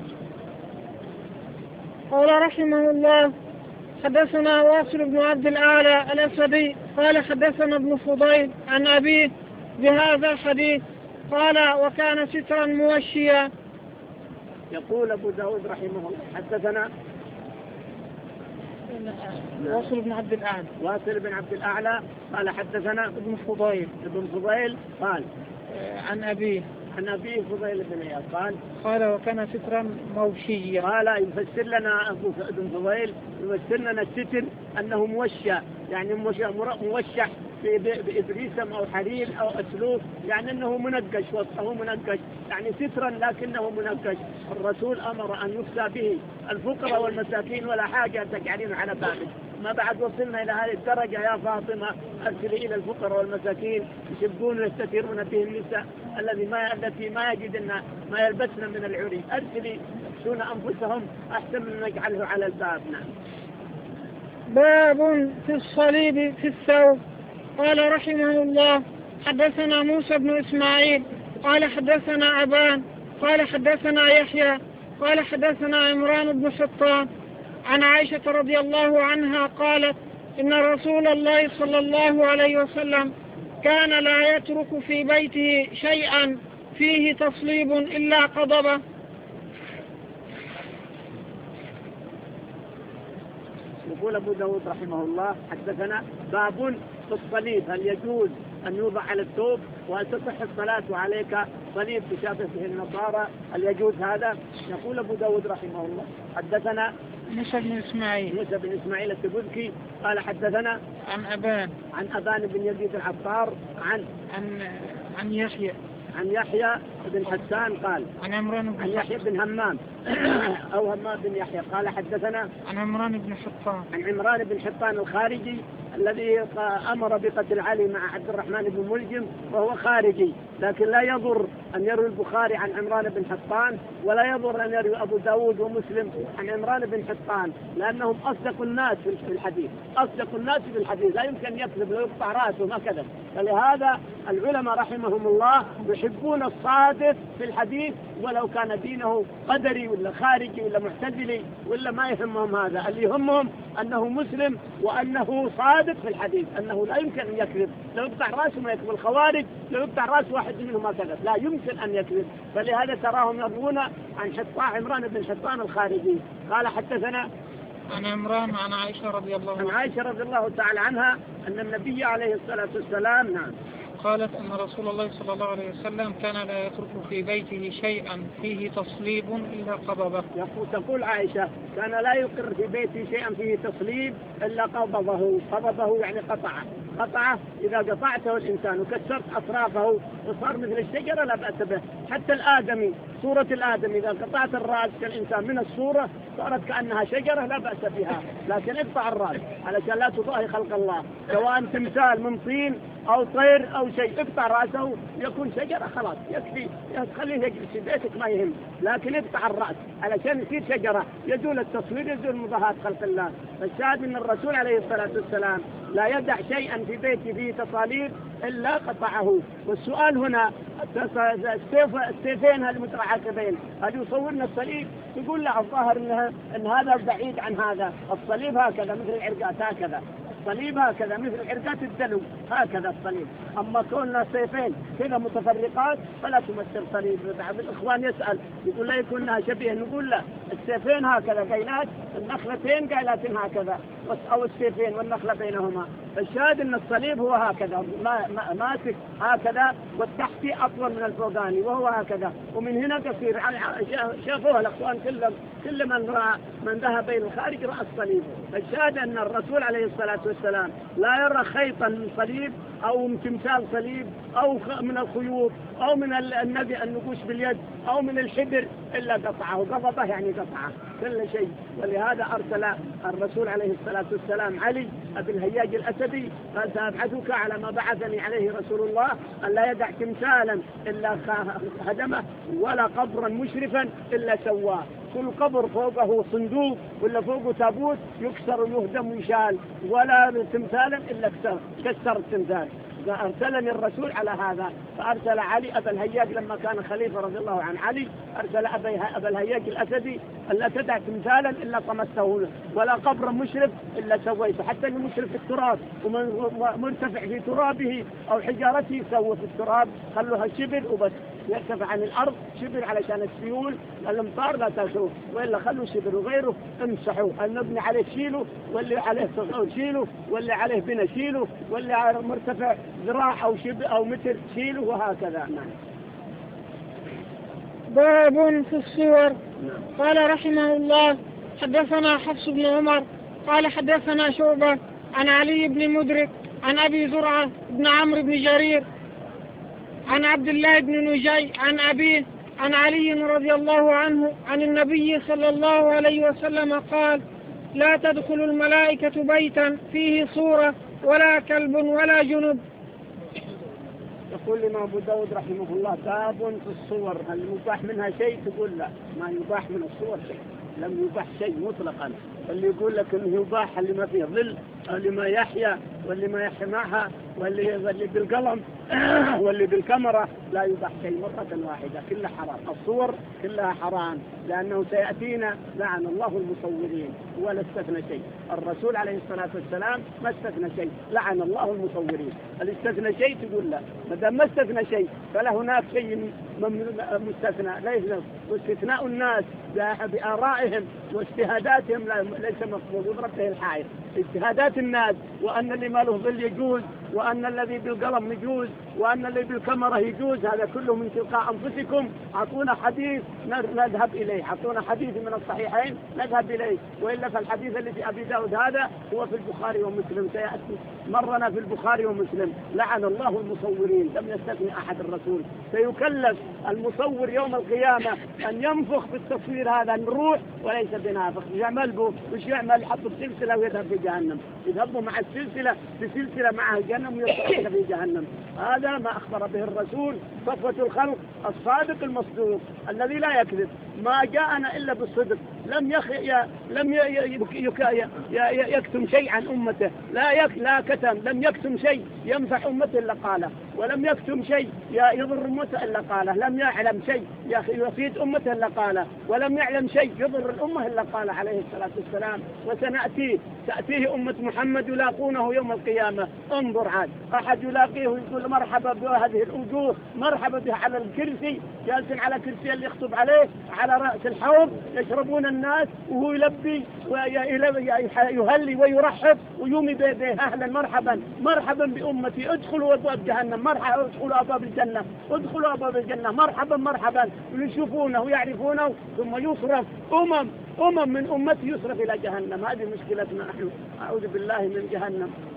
قال رحمه الله: حدثنا واصل بن عبد الأعلى الأسدي قال حدثنا ابن فضيل عن أبيه بهذا الحديث قال: وكان سترا موشيا. يقول أبو داود رحمه الله: حدثنا واصل بن عبد الأعلى، واصل بن عبد الأعلى قال حدثنا ابن فضيل قال عن أبيه فضيل بن عياض قال: وكان سترا موشيا. قال يفسر لنا ابن فضيل يفسر لنا الستر أنه موشى، يعني موشح بإبريسم أو حرير أو أسلوب، يعني أنه منقش، وصفه منقش، يعني سترا لكنه منقش. الرسول أمر أن يفتى به الفقراء والمساكين ولا حاجة تجعلين على بابه. ما بعد وصلنا إلى هذه الدرجة يا فاطمة أرسلي إلى الفقراء والمساكين يشبون ويستترون به النساء التي ما يجدن ما يلبسن من العري، أرسلي يكسون أنفسهم أحسن من نجعله على الباب. نعم. باب في الصليب في الثوب. قال رحمه الله: حدثنا موسى بن إسماعيل قال حدثنا أبان قال حدثنا يحيى قال حدثنا عمران بن حطان عن عائشة رضي الله عنها قالت: إن رسول الله صلى الله عليه وسلم كان لا يترك في بيته شيئا فيه تصليب إلا قضبه. يقول أبو داود رحمه الله: حدثنا باب في الصليب، هل يجوز أن يوضع على الثوب وهل تصح الصلاة عليك صليب تشابه به النصارى؟ هل يجوز هذا؟ يقول أبو داود رحمه الله: حدثنا موسى بن إسماعيل التبذكي قال حدثنا عن أبان بن يزيد العطار عن يحيى بن حسان قال عن يحيى بن همام أو همام بن يحيى قال حدثنا عن عمران بن حطان الخارجي الذي أمر بقتل علي مع عبد الرحمن بن ملجم وهو خارجي، لكن لا يضر أن يروي البخاري عن عمران بن حطان ولا يضر أن يروي أبو داود ومسلم عن عمران بن حطان، لأنهم أصدق الناس في الحديث، لا يمكن يكذب، لو يقطع رأسه ما كذب. فلهذا العلماء رحمهم الله يحبون الصادق في الحديث ولو كان دينه قدري ولا خارجي ولا معتزلي ولا ما يهمهم هذا، اللي يهمهم أنه مسلم وأنه صادق في الحديث، أنه لا يمكن أن يكذب، لو يقطع رأسه ما يكذب. الخوارج لو يقطع رأس واحد منهم ما كذب، لا يمكن أن يكذب. فلهذا تراهم يروون عن عمران بن حطان الخارجي قال حدثنا عن عمران عن عائشة رضي الله تعالى عنها أن النبي عليه الصلاة والسلام نعم قالت أن رسول الله صلى الله عليه وسلم كان لا يترك في بيته شيئا فيه تصليب إلا قبضه. تقول عائشة: كان لا يقر في بيته شيئا فيه تصليب إلا قبضه يعني قطعه إذا قطعته الإنسان وكسرت أطرافه وصار مثل الشجرة لا بأس به. حتى الآدمي صورة الآدمي إذا قطعت الرأس كالإنسان من الصورة صارت كأنها شجرة لا بأس بها، لكن اقطع الرأس علشان لا تضاهي خلق الله، سواء تمثال من طين أو طير أو شيء، اقطع رأسه يكون شجرة خلاص يكفي، خليه يجلس في بيتك ما يهم، لكن اقطع الرأس علشان يصير شجرة يزول التصوير يزول مضاهاة خلق الله. فالشاهد من الرسول عليه الصلاة والسلام لا يدع شيئا في بيته فيه تصاليب إلا قطعه. والسؤال هنا السيفين المتعاقبين هل يصورنا الصليب؟ يقول لا، الظاهر إن هذا بعيد عن هذا، الصليب هكذا مثل العرقات هكذا، الصليب هكذا مثل عرقات الدلو هكذا الصليب. أما كوننا سيفين كذا متفرقات فلا تمثل صليب. بعض الإخوان يسأل يقول لا يكونها شبيه، نقول لا، السيفين هكذا قيلات، النخلتين قيلات هكذا، أو السيفين والنخلة بينهما. الشاهد أن الصليب هو هكذا ماسك هكذا، والتحتي أطول من الفوقاني وهو هكذا، ومن هنا قصير. شافوها الأخوان كل من ذهب إلى الخارج رأى الصليب. الشاهد أن الرسول عليه الصلاة والسلام لا يرى خيطا من صليب أو تمثال صليب أو من الخيوط أو من النقوش باليد أو من الحبر إلا قطعه، قضبه يعني قطعه كل شيء. ولهذا أرسل الرسول عليه الصلاة والسلام علي أبي الهياج الأسدي قال سأبعثك على ما بعثني عليه رسول الله، أن لا يدع تمثالا إلا هدمه ولا قبرا مشرفا إلا سواه. كل قبر فوقه صندوق ولا فوقه تابوت يكسر ويهدم ويشال، ولا تمثالا إلا كسر التمثال. أرسلني الرسول على هذا، فأرسل علي أبا الهياج لما كان خليفة رضي الله عن علي، أرسل أبا الهياج الأسدي ألا تدع تمثالا إلا طمسته ولا قبر مشرف إلا سويته. حتى اللي مشرف في التراب ومرتفع في ترابه أو حجارته سووا في التراب، خلوها شبر وبس، يرتفع عن الأرض شبر علشان السيول الأمطار لا تشوف، وإلا خلوا شبر وغيره امسحوا. المبني عليه شيله، واللي عليه صغير شيله، واللي عليه بنا شيله، واللي على مرتفع ذراع أو شبر أو متر شيله، وهكذا. باب في الصور. قال رحمه الله حدثنا حفص بن عمر قال حدثنا شعبة عن علي بن مدرك عن أبي زرعة بن عمرو بن جرير عن عبد الله بن نجي عن أبيه عن علي رضي الله عنه عن النبي صلى الله عليه وسلم قال: لا تدخل الملائكة بيتا فيه صورة ولا كلب ولا جنب. يقول لما أبو داود رحمه الله باب في الصور، هل يباح منها شيء؟ تقول لا، ما يباح من الصور شيء، لم يباح شيء مطلقا. اللي يقول لك انه يباح اللي ما فيه ظل، اللي ما يحيا، واللي ما يحيا معها، واللي بالقلم واللي بالكاميرا، لا يباح شيء مرة واحدة، كلها حرام. الصور كلها حرام، لأنه سيأتينا لعن الله المصورين ولا استثنى شيء. الرسول عليه الصلاة والسلام ما استثنى شيء، لعن الله المصورين. اللي استثنى شيء تقول لا، ما دام ما استثنى شيء فلا هناك شيء مستثنى. واستثناء الناس بآرائهم واجتهاداتهم ليس مقبول، يضرب به الحائط. اجتهادات الناس، وأن اللي ما له ظل يجوز، وأن الذي بالقلم يجوز، وأن اللي بالكاميرا يجوز، هذا كله من تلقاء أنفسكم. أعطونا حديث نذهب إليه، أعطونا حديث من الصحيحين نذهب إليه، وإلا فالحديث اللي في أبي داود هذا هو في البخاري ومسلم، سيأتي مرنا في البخاري ومسلم. لعن الله المصورين، لم يستثني أحد. الرسول سيكلف المصور يوم القيامة أن ينفخ بالتصوير هذا الروح وليس بنافخ. يعمل به وش يعمل؟ يحط بسلسلة ويذهب في جهنم، يذهب مع السلسلة بسلسلة معه جهنم ويصعد في جهنم. هذا ما أخبر به الرسول صفوة الخلق الصادق المصدوق الذي لا يكذب، ما جاءنا إلا بالصدق، لم يكتم شيء عن أمته، لا كتم، لم يكتم شيء ينفع أمته إلا قاله، ولم يكتم شيء يضر أمته إلا قاله، لم يعلم شيء يفيد أمته إلا قاله، ولم يعلم شيء يضر الأمة إلا قاله عليه الصلاة والسلام. تأتيه أمة محمد يلاقونه يوم القيامة. انظر عاد، أحد يلاقيه ويقول مرحبا بهذه الوجوه، مرحبا به على الكرسي، جالس على كرسي اللي يخطب عليه على رأس الحوض، يشربون الناس وهو يلبي ويهلي ويرحب ويومي به أهلا مرحبا بأمتي، ادخلوا أبواب جهنم، مرحبا، ادخلوا أبواب الجنة، ادخلوا أبواب الجنة، مرحبا، ويشوفونه ويعرفونه، ثم يصرف أمم من أمتي يصرف إلى جهنم. هذه مشكلتنا نحن، أعوذ بالله من جهنم.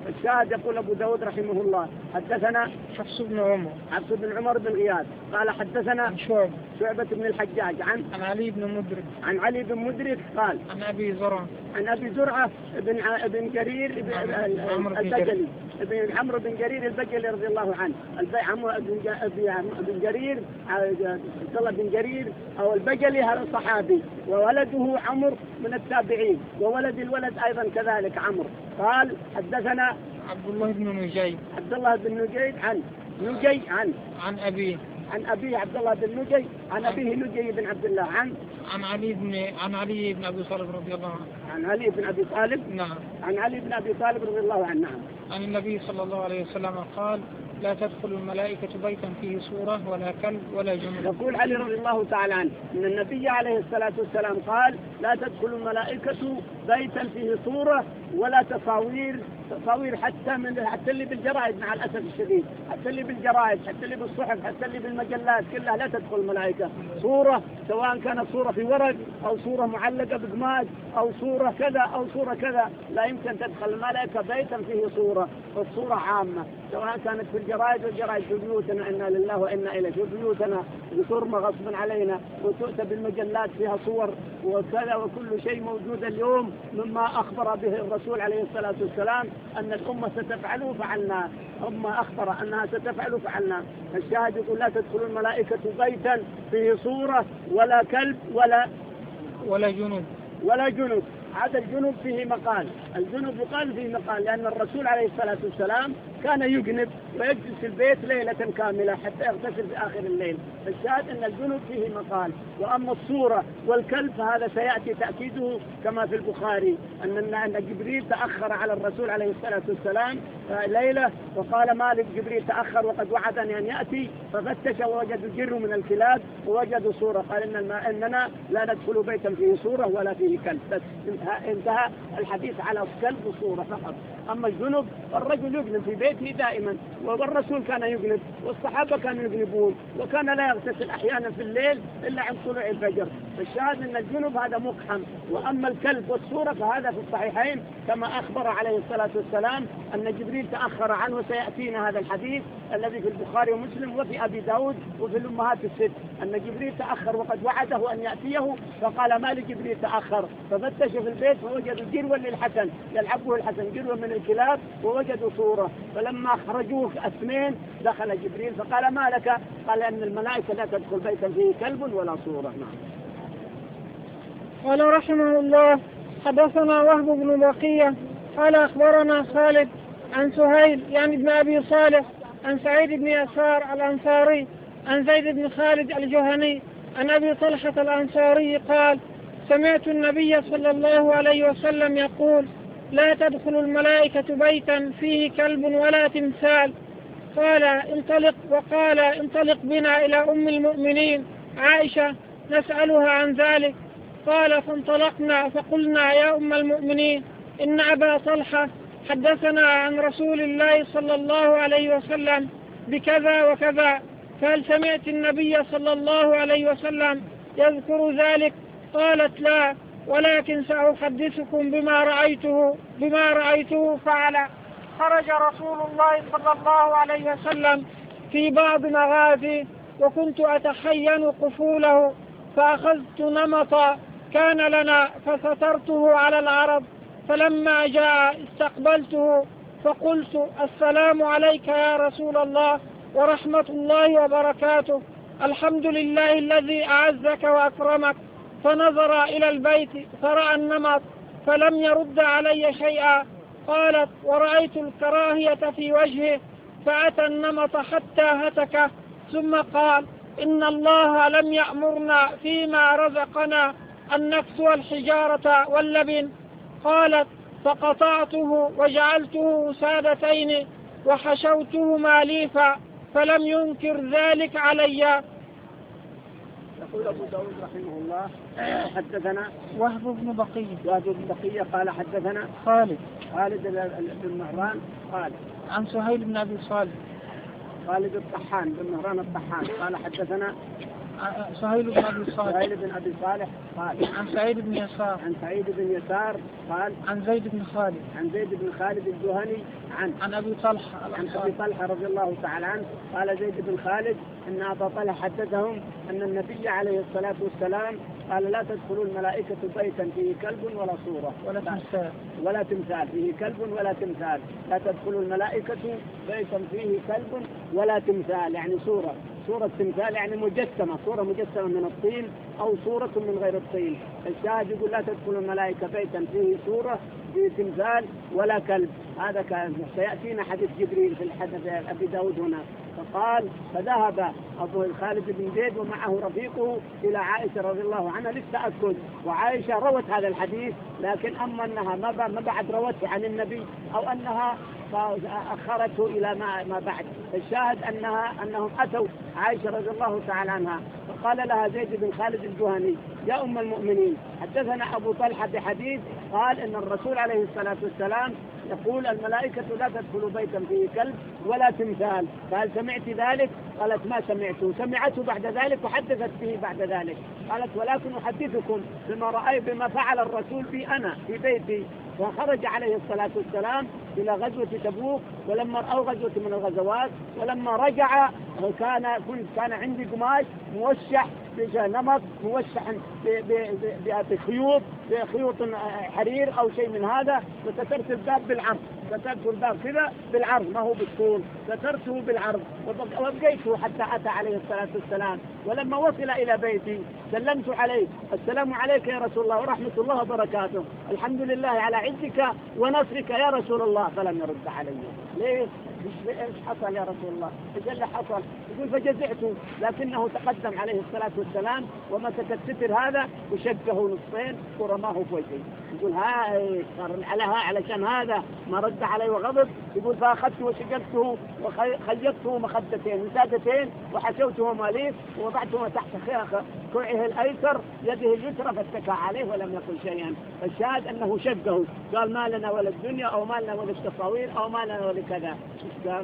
الشاهد يقول أبو داود رحمه الله حدثنا حفص بن عمر بن غياث قال حدثنا شعبة بن الحجاج عن علي بن مدرك قال عن أبي زرعة بن جرير البجلي بن عمرو بن جرير البجلي رضي الله عنه. عمرو بن جرير عبد الله بن جرير أو البجلي هذا الصحابي، وولده عمرو من التابعين، وولد الولد أيضا كذلك عمرو. قال حدثنا عبد الله بن نجيد عن أبيه عبد الله بن نجي عن أبيه نجي بن عبد الله عن علي بن أبي طالب رضي الله عنه. عن علي بن أبي طالب. نعم. عن علي بن أبي طالب رضي الله عنه. نعم. عن النبي صلى الله عليه وسلم قال لا تدخل الملائكة بيتا فيه صورة ولا كلب ولا جمل. يقول علي رضي الله تعالى عنه أن النبي عليه الصلاة والسلام قال لا تدخل الملائكة بيتا فيه صورة ولا تصاوير حتى اللي بالجرائد، مع الأسف الشديد، حتى اللي بالجرائد، حتى اللي بالصحف، حتى اللي بالمجلات كلها لا تدخل الملائكة صورة، سواء كانت صورة في ورق أو صورة معلقة بقماش أو صورة كذا أو صورة كذا، لا يمكن تدخل الملائكة بيتا فيه صورة. والصورة عامة سواء كانت في الجرائد في بيوتنا، إنا لله وإنا إليه، في بيوتنا بترمى غصبا علينا وتؤتى بالمجلات فيها صور وكذا، وكل شيء موجود اليوم مما أخبر به الرسول عليه الصلاة والسلام أن الأمة ستفعله فعلنا، أمة أخبر أنها ستفعل فعلنا. الشاهد يقول لا تدخل الملائكة بيتا فيه صورة ولا كلب ولا جنود. هذا الجنوب فيه مقال، الجنوب يقال فيه مقال، لأن الرسول عليه الصلاة والسلام كان يجنب ويجلس في البيت ليلة كاملة حتى يغتسل في آخر الليل. الشاهد أن الجنوب فيه مقال. وأما الصورة والكلب فهذا سيأتي تأكيده كما في البخاري أن جبريل تأخر على الرسول عليه الصلاة والسلام ليلة، وقال مالك جبريل تأخر وقد وعدني أن يأتي، ففتش ووجدوا جر من الكلاب ووجدوا صورة، قال إننا لا ندخل بيتا فيه صورة ولا فيه كلب. بس انتهى الحديث على كلب وصورة فقط. أما الجنب الرجل يجنب في بيته دائما، والرسول كان يجنب والصحابة كانوا يجنبون، وكان لا يغتسل أحيانا في الليل إلا عند طلوع الفجر. فالشاهد أن الجنب هذا مقحم. وأما الكلب والصورة فهذا في الصحيحين كما أخبر عليه الصلاة والسلام أن جبريل تأخر عنه، سيأتينا هذا الحديث الذي في البخاري ومسلم وفي أبي داود وفي الأمهات الست، أن جبريل تأخر وقد وعده أن يأتيه، فقال ما لجبريل تأخر، ففتش في البيت فوجدوا جروا للحسن يلعبه الحسن، جروا من الكلاب ووجدوا صورة، فلما أخرجوه اثنين دخل جبريل فقال ما لك؟ قال أن الملائكة لا تدخل بيتا فيه كلب ولا صورة. قال رحمه الله حدثنا وهب بن بقية قال أخبرنا خالد عن سهيل يعني ابن أبي صالح عن سعيد بن يسار الأنصاري عن زيد بن خالد الجهني عن أبي طلحة الأنصاري قال سمعت النبي صلى الله عليه وسلم يقول لا تدخل الملائكة بيتا فيه كلب ولا تمثال. قال انطلق بنا إلى أم المؤمنين عائشة نسألها عن ذلك. قال فانطلقنا فقلنا يا أم المؤمنين إن أبا طلحة حدثنا عن رسول الله صلى الله عليه وسلم بكذا وكذا، فهل سمعت النبي صلى الله عليه وسلم يذكر ذلك؟ قالت لا، ولكن سأحدثكم بما رأيته فعل. خرج رسول الله صلى الله عليه وسلم في بعض مغازي وكنت أتحين قفوله، فأخذت نمطا كان لنا فسترته على العرض، فلما جاء استقبلته فقلت السلام عليك يا رسول الله ورحمة الله وبركاته، الحمد لله الذي أعزك وأكرمك. فنظر إلى البيت فرأى النمط فلم يرد علي شيئا. قالت ورأيت الكراهية في وجهه فأتى النمط حتى هتكه، ثم قال إن الله لم يأمرنا فيما رزقنا أن نكسو الحجارة واللبن. قالت فقطعته وجعلته وسادتين وحشوتهما ليفا فلم ينكر ذلك علي. يقول أبو داود رحمه الله حدثنا وهب بن بقية قال حدثنا خالد بن مهران قال عن سهيل بن أبي صالح خالد الطحان بن مهران الطحان قال حدثنا سهيل بن أبي صالح. سهيل بن أبي صالح قال عن سعيد بن يسار. عن سعيد بن يسار قال عن زيد بن خالد. عن زيد بن خالد الجهني عن أبي طلحة. عن أبي طلحة رضي الله تعالى عنه قال زيد بن خالد أن أبا طلحة حدثهم أن النبي عليه الصلاة والسلام قال لا تدخلوا الملائكة بيتا فيه كلب ولا صورة ولا تمثال فيه كلب ولا تمثال. لا تدخلوا الملائكة بيتا فيه كلب ولا تمثال يعني صورة تمثال يعني مجسمة، صورة مجسمة من الطين أو صورة من غير الطين. الشاهد يقول لا تدخلوا الملائكة بيتا فيه صورة فيه تمثال ولا كلب. هذا كان سيأتينا حديث جبريل في الحديث أبي داود هنا. فقال فذهب أبو خالد بن زيد ومعه رفيقه إلى عائشة رضي الله عنها للتأكد، وعائشة روت هذا الحديث لكن أما أنها ما بعد روته عن النبي أو أنها فأخرته إلى ما بعد. الشاهد أنهم أتوا عائشة رضي الله تعالى عنها فقال لها زيد بن خالد الجهني يا أم المؤمنين حدثنا أبو طلحة بحديث قال إن الرسول عليه الصلاة والسلام يقول الملائكة لا تدخل بيتا فيه كلب ولا تمثال، فهل سمعت ذلك؟ قالت ما سمعته. سمعته بعد ذلك وحدثت به بعد ذلك. قالت ولكن أحدثكم بما فعل الرسول بي أنا في بيتي. وخرج عليه الصلاة والسلام إلى غزوة تبوك أو غزوة من الغزوات، ولما رجع كان عندي قماش موشح بنمط موشح بخيوط حرير أو شيء من هذا، وسترت الباب بالعرض، سترت الباب كذا بالعرض ما هو بالطول، سترته بالعرض وابقيته حتى أتى عليه الصلاة والسلام. ولما وصل إلى بيتي سلمت عليه السلام عليك يا رسول الله ورحمة الله وبركاته، الحمد لله على عزك ونصرك يا رسول الله، فلم يرد علي. ليه؟ ايش حصل يا رسول الله؟ ايش اللي حصل؟ يقول فجزعت، لكنه تقدم عليه الصلاة والسلام ومسك الستر هذا وشقه نصفين ورماه في وجهي. يقول علشان هذا ما رد علي وغضب. يقول فاخذته وشققته وخيطته مخدتين وسادتين وحشوته ماليف ووضعتهما تحت كوعه الايسر يده اليسرى فاتكى عليه ولم يقل شيئا. الشاهد انه شقه، قال ما لنا ولا الدنيا او ما لنا ولا التصاوير او ما لنا ولا كذا. قال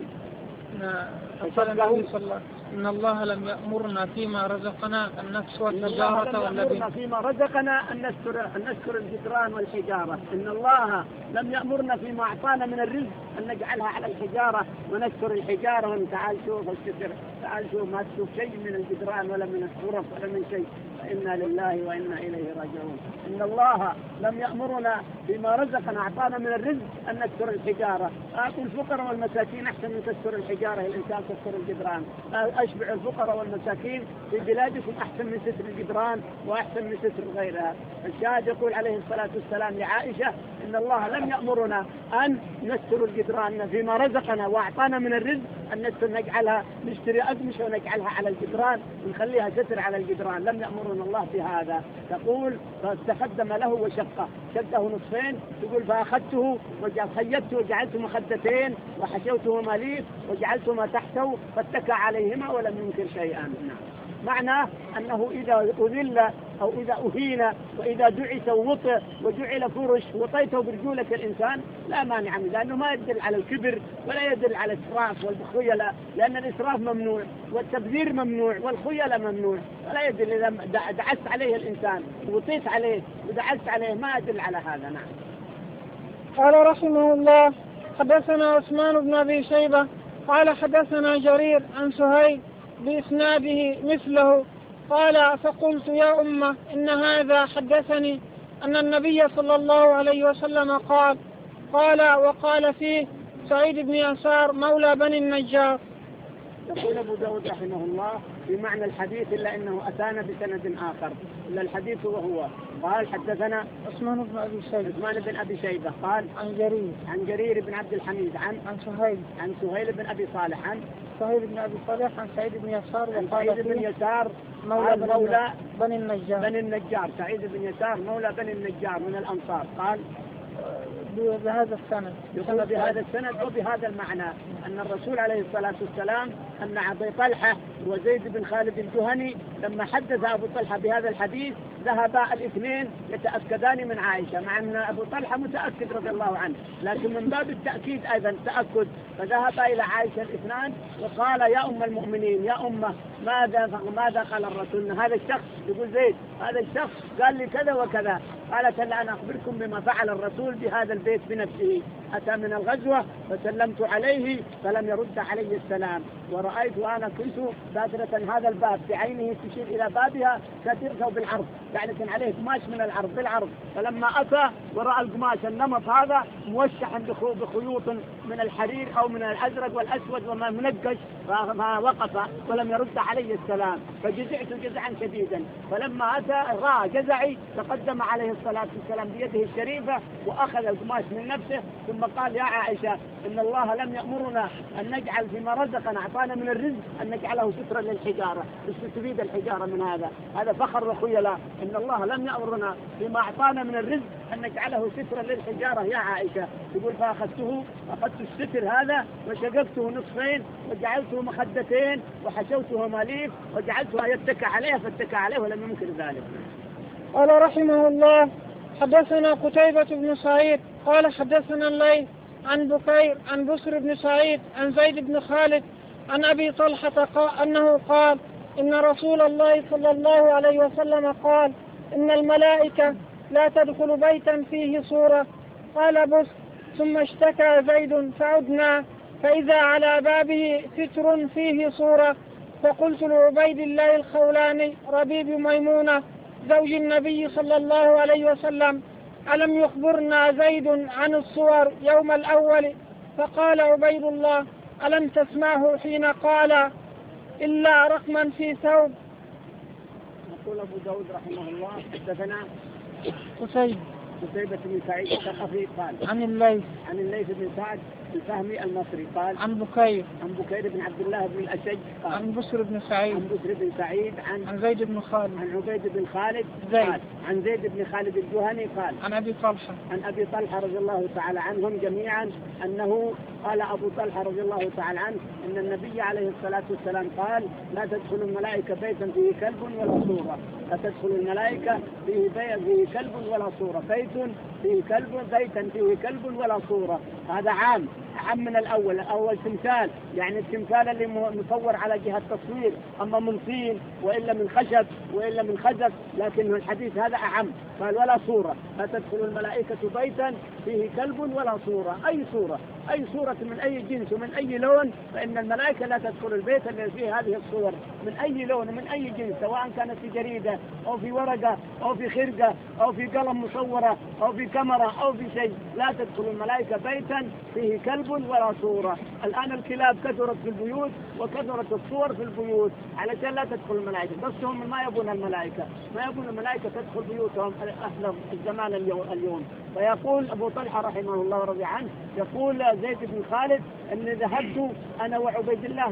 إن الله لم يأمرنا فيما رزقنا أن نكسر الحجارة واللبن. فيما رزقنا أن نكسر الجدران والحجارة. إن الله لم يأمرنا فيما أعطانا من الرزق أن نجعلها على الحجارة ونكسر الحجارة. تعال شوف الستر، تعال شوف ما تشوف شيء من الجدران ولا من الغرف ولا من شيء. إنا لله وإنا إليه راجعون. إن الله لم يأمرنا فيما رزقنا أعطانا من الرزق أن نكسر الحجارة. أعطوا الفقراء والمساكين أحسن من تكسر الحجارة. الإنسان تكسر الجدران. أشبع الفقراء والمساكين في بلادكم أحسن من ستر الجدران وأحسن من ستر غيرها. الشاهد يقول عليه الصلاة والسلام لعائشة إن الله لم يأمرنا أن نستر الجدران فيما رزقنا وأعطانا من الرزق أن نجعلها نشتري أقمشة ونجعلها على الجدران ونخليها ستر على الجدران. لم يأمرنا الله في هذا. تقول فاستخدم له وشقه نصفين. تقول فأخذته وخيطته وجعلته مخدتين وحشوته ماليف وجعلتهما تحته فاتكى عليهما ولم ينكر شيئا. معناه أنه إذا أذل أو إذا أهين وإذا دعس ووطئ وجعل فرش وطيته برجولة الإنسان لا مانع منه، لأنه ما يدل على الكبر ولا يدل على الإسراف والخيلة، لأن الإسراف ممنوع والتبذير ممنوع والخيلة ممنوع، ولا يدل إذا دعست عليه الإنسان وطيت عليه ودعست عليه ما يدل على هذا. نعم. قال رحمه الله حدثنا عثمان بن أبي شيبة قال حدثنا جرير عن سهيل بإسناده مثله قال فقلت يا أمة إن هذا حدثني أن النبي صلى الله عليه وسلم قال وقال فيه سعيد بن يسار مولى بني النجار. يقول أبو داود رحمه الله في معنى الحديث إلا أنه أتانا بسند آخر إلا الحديث وهو قال حدثنا عثمان بن أبي شيبة قال عن جرير بن عبد الحميد عن سهيل بن أبي صالح عن سعيد بن يسار سعيد بن يسار مولى بني النجار. سعيد بن يسار مولى بني النجار من الأنصار. قال بهذا السند. يقول بهذا السند وبهذا المعنى أن الرسول عليه الصلاة والسلام أن أبي طلحة وزيد بن خالد الجهني لما حدث أبو طلحة بهذا الحديث ذهبا الاثنين يتأكدان من عائشة، مع أن أبو طلحة متأكد رضي الله عنه، لكن من باب التأكيد أيضا تأكد، فذهبا إلى عائشة الاثنان وقال يا أم المؤمنين يا أمه ماذا قال الرسول؟ هذا الشخص يقول زيد هذا الشخص قال لي كذا وكذا. قالت هل أنا أخبركم بما فعل الرسول بهذا البيت بنفسه؟ أتى من الغزوة فسلمت عليه فلم يرد علي السلام، ورأيت وأنا كنت بادرة هذا الباب بعينه تشير إلى بابها كثيرته بالعرض، يعني كان عليه قماش من العرض بالعرض، فلما أتى ورأى القماش النمط هذا موشحا بخيوط من الحرير أو من الأزرق والأسود وما منقش فوقف ولم يرد علي السلام، فجزعت جزعا شديدا، فلما أتى رأى جزعي تقدم عليه الصلاة والسلام بيده الشريفة وأخذ القماش من نفسه ثم قال يا عائشة إن الله لم يأمرنا أن نجعل فيما رزقنا أعطانا من الرزق أن نجعله سترا للحجارة. إيش تفيد الحجارة من هذا؟ هذا فخر وخيلاء، إن الله لم يأمرنا فيما أعطانا من الرزق أن نجعله سترا للحجارة يا عائشة. يقول أخذت الستر هذا وشققته نصفين وجعلته مخدتين وحشوته مليف وجعلتها يتكى عليه فاتكى عليه ولم يمكن ذلك. قال رحمه الله حدثنا قتيبة بن سعيد قال حدثنا الليث عن بكير عن بسر بن سعيد عن زيد بن خالد عن أبي طلحة أنه قال إن رسول الله صلى الله عليه وسلم قال إن الملائكة لا تدخل بيتا فيه صورة. قال بسر ثم اشتكى زيد فعدنا فإذا على بابه ستر فيه صورة، فقلت لعبيد الله الخولاني ربيب ميمونة زوج النبي صلى الله عليه وسلم ألم يخبرنا زيد عن الصور يوم الأول؟ فقال عبيد الله ألم تسمعه حين قال إلا رقما في ثوب. يقول أبو داود رحمه الله حدثنا قتيبة بن سعيد الثقفي قال عن الليث بن سعد الفهمي المصري قال عن بكير بن عبد الله بن الأشج قال عن بسر بن سعيد عن زيد بن خالد عن عبيد بن خالد قال عن زيد بن خالد الجهني قال عن أبي طلحة رضي الله تعالى عنهم جميعا أنه قال أبو طلحة رضي الله تعالى عنه أن النبي عليه الصلاة والسلام قال لا تدخل الملائكة بيتا فيه كلب ولا صورة، لا تدخل الملائكة فيه كلب ولا صورة، بيتا فيه كلب ولا صورة. هذا عام من الأول تمثال، يعني التمثال اللي مصور على جهة تصوير، أما من طين وإلا من خشب وإلا من خزف، لكن الحديث هذا أعم، قال ولا صورة، لا تدخل الملائكة بيتا فيه كلب ولا صورة، أي صورة من أي جنس ومن أي لون، فإن الملائكة لا تدخل البيت الذي فيه هذه الصور من أي لون ومن أي جنس، سواء كانت في جريدة أو في ورقة أو في خرقة أو في قلم مصورة أو في كاميرا أو في شيء، لا تدخل الملائكة بيتا فيه كلب ولا صورة. الآن الكلاب كثرت في البيوت وكثرت الصور في البيوت علشان لا تدخل الملائكة، بس هم ما يبون الملائكة تدخل بيوتهم أهل الزمان اليوم. فيقول أبو طلحة رحمه الله ورضي عنه يقول زيد بن خالد أن ذهبت أنا وعبيد الله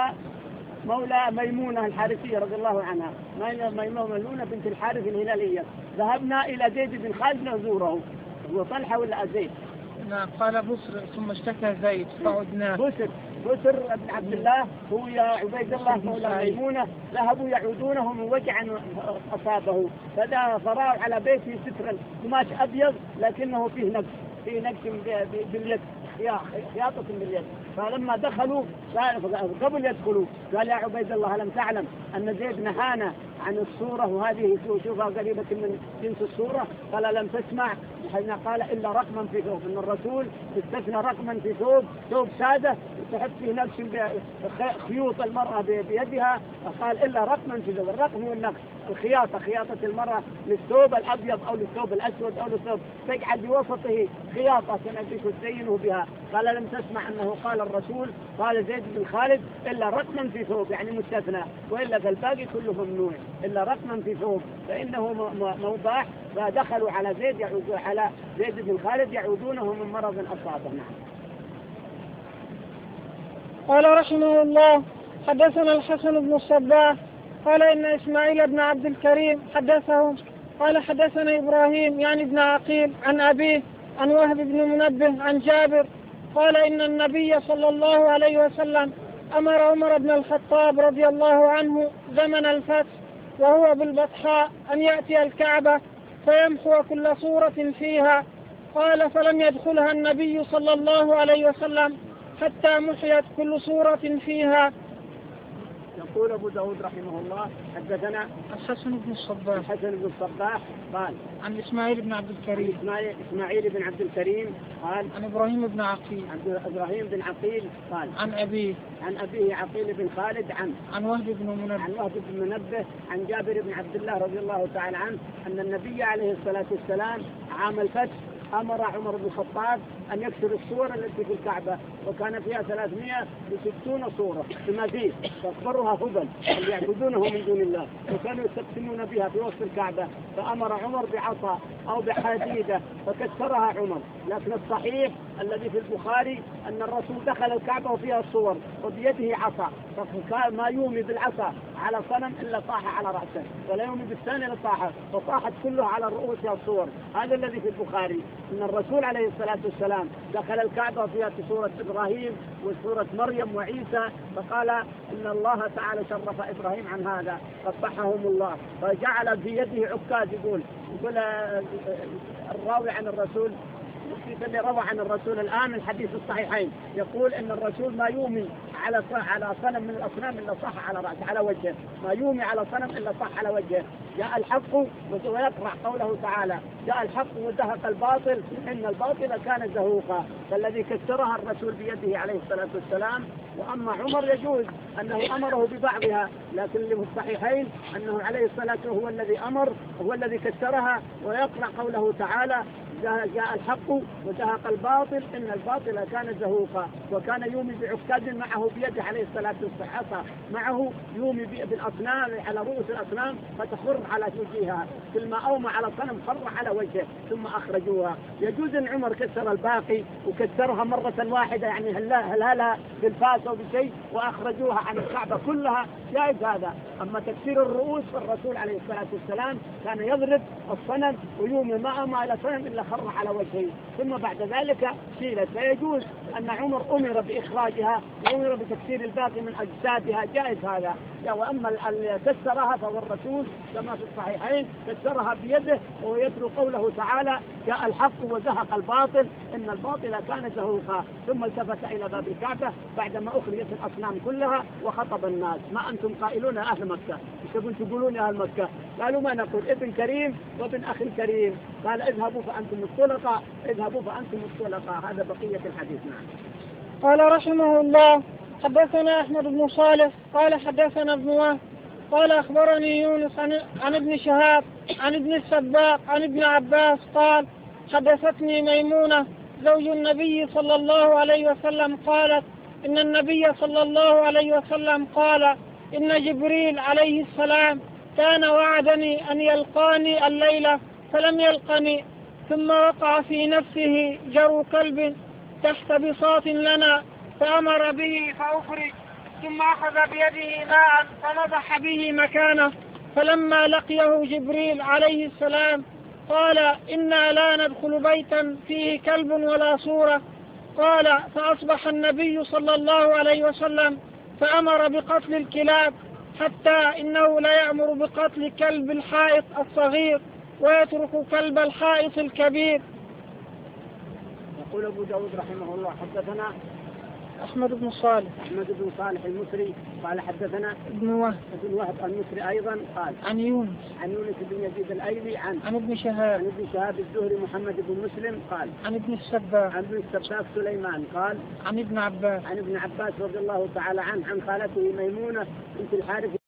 مولى ميمونة الحارثية رضي الله عنها، ميمونة بنت الحارث الهلالية، ذهبنا إلى زيد بن خالد نزوره. هو طلحة ولا زيد؟ نعم. قال بسر ثم اشتكى زيد فعدنا. بسر بن عبد الله هو يا عبيد الله مولى ميمونة، ذهبوا يعودونه من وجع أصابه، فرأوا على بيته سترا قماش أبيض لكنه فيه نقش باليد، خياطة باليد. فلما دخلوا قبل يدخلوا قال يا عبيد الله ألم تعلم أن زيد نهانا عن الصورة وهذه شوفها قريبة من جنس الصورة؟ قال لم تسمع حين قال إلا رقما في ثوب، إن الرسول استثنى رقما في ثوب سادة تحط فيه نقش خيوط المرأة بيدها، قال إلا رقما في ثوب. الرقم هو النقش، خياطة المرأة للثوب الأبيض أو للثوب الأسود أو للثوب تجعل بوسطه خياطة تزينه بها. قال لم تسمع أنه قال الرسول قال زيد بن خالد إلا رقما في ثوب، يعني مستثنى، وإلا فالباقي كله ممنوع إلا رقما في ثوب فإنه موضاح. فدخلوا على زيد بن خالد يعودونه من مرض أصابه. قال رحمه الله حدثنا الحسن بن الصباح قال إن إسماعيل بن عبد الكريم حدثهم قال حدثنا إبراهيم يعني ابن عقيل عن أبيه عن وهب بن منبه عن جابر قال إن النبي صلى الله عليه وسلم أمر عمر بن الخطاب رضي الله عنه زمن الفتح وهو بالبطحاء أن يأتي الكعبة فيمحو كل صورة فيها. قال فلم يدخلها النبي صلى الله عليه وسلم حتى محيت كل صورة فيها. يقول أبو داود رحمه الله حدثنا الحسن بن الصباح قال عن إسماعيل بن عبد الكريم إسماعيل بن عبد الكريم قال عن إبراهيم بن عقيل قال عن أبيه عقيل بن خالد عن وهب بن منبه عن جابر بن عبد الله رضي الله تعالى عنه أن النبي عليه الصلاة والسلام عام الفتح أمر عمر بن الخطاب أن يكسر الصور التي في الكعبة، وكان فيها 360 صورة تماثيل فأكبرها هبل اللي يعبدونه من دون الله، وكانوا يستقسمون بها في وسط الكعبة. فأمر عمر بعصا أو بحديدة فكسرها عمر. لكن الصحيح الذي في البخاري أن الرسول دخل الكعبة وفيها الصور وبيده عصا، فكان ما يومي بالعصا على صنم إلا طاح على رأسه، ولا يومي بالثاني إلا طاح، فطاحت كلها على الرؤوس الصور. هذا الذي في البخاري أن الرسول عليه الصلاة والسلام دخل الكعبة فيها سورة إبراهيم وسورة مريم وعيسى، فقال إن الله تعالى شرف إبراهيم عن هذا قبحهم الله، فجعل في يده عكاز. يقول الراوي عن الرسول اللي روى عن الرسول الآن الحديث الصحيحين يقول إن الرسول ما يومي على صنم من الأصنام إلا صح على رأسه على وجهه، ما يومي على صنم إلا صح على وجهه. جاء الحق ويقرأ قوله تعالى جاء الحق وزهق الباطل إن الباطل كان زهوقا، فالذي كسرها الرسول بيده عليه الصلاة والسلام. وأما عمر يجوز أنه أمره ببعضها، لكن اللي في الصحيحين أنه عليه الصلاة هو الذي أمر هو الذي كسرها، ويقرأ قوله تعالى جاء الحق وزهق الباطل إن الباطل كان زهوقا، وكان يومي بعكاز معه بيده عليه الصلاة والسلام، معه يومي بالأصنام على رؤوس الأصنام فتخر على وجهها، كل ما أومى على صنم خر على وجهه ثم أخرجوها. يجوز أن عمر كسر الباقي وكسرها مرة واحدة، يعني هلها بالفاس أو بشيء وأخرجوها عن الكعبة كلها، جائز هذا. أما تكسير الرؤوس فالرسول عليه الصلاة والسلام كان يضرب الصنم ويومي ما أومى على صنم إلا خر على وجهه، ثم بعد ذلك شيلت. فيجوز أن عمر أمر بإخراجها وأمر بتكسير الباقي من أجسادها، جائز هذا. وأما اللي كسرها فهو الرسول كما في الصحيحين كسرها بيده، ويتلو قوله تعالى جاء الحق وزهق الباطل إن الباطل كان زهوقا، ثم التفت إلى باب الكعبة بعدما أخرجت الأصنام كلها وخطب الناس: ما أنتم قائلون يا أهل مكة؟ تبون تقولون يا أهل مكة؟ قالوا ما نقول ابن كريم وابن أخي كريم. قال اذهبوا فأنتم الطلقاء، اذهبوا فأنتم الطلقاء. هذا بقية الحديث. نعم. قال رحمه الله حدثنا أحمد بن صالح قال حدثنا ابن وهب قال أخبرني يونس عن ابن شهاب عن ابن السباق عن ابن عباس قال حدثتني ميمونة زوج النبي صلى الله عليه وسلم قالت إن النبي صلى الله عليه وسلم قال إن جبريل عليه السلام كان وعدني أن يلقاني الليلة فلم يلقني، ثم وقع في نفسه جرو كلب تحت بساط لنا فأمر به فأخرج، ثم أخذ بيده ماء فنضح به مكانه، فلما لقيه جبريل عليه السلام قال إنا لا ندخل بيتا فيه كلب ولا صورة. قال فأصبح النبي صلى الله عليه وسلم فأمر بقتل الكلاب، حتى إنه لا يأمر بقتل كلب الحائط الصغير ويترك كلب الحائط الكبير. يقول أبو داود رحمه الله حدثنا أحمد بن صالح المصري قال حدثنا ابن وهب المصري أيضا قال عن يونس بن يزيد الأيلي عن ابن شهاب الزهري محمد بن مسلم قال عن ابن السباق سليمان قال عن ابن عباس رضي الله تعالى عنه عن خالته ميمونة بنت الحارث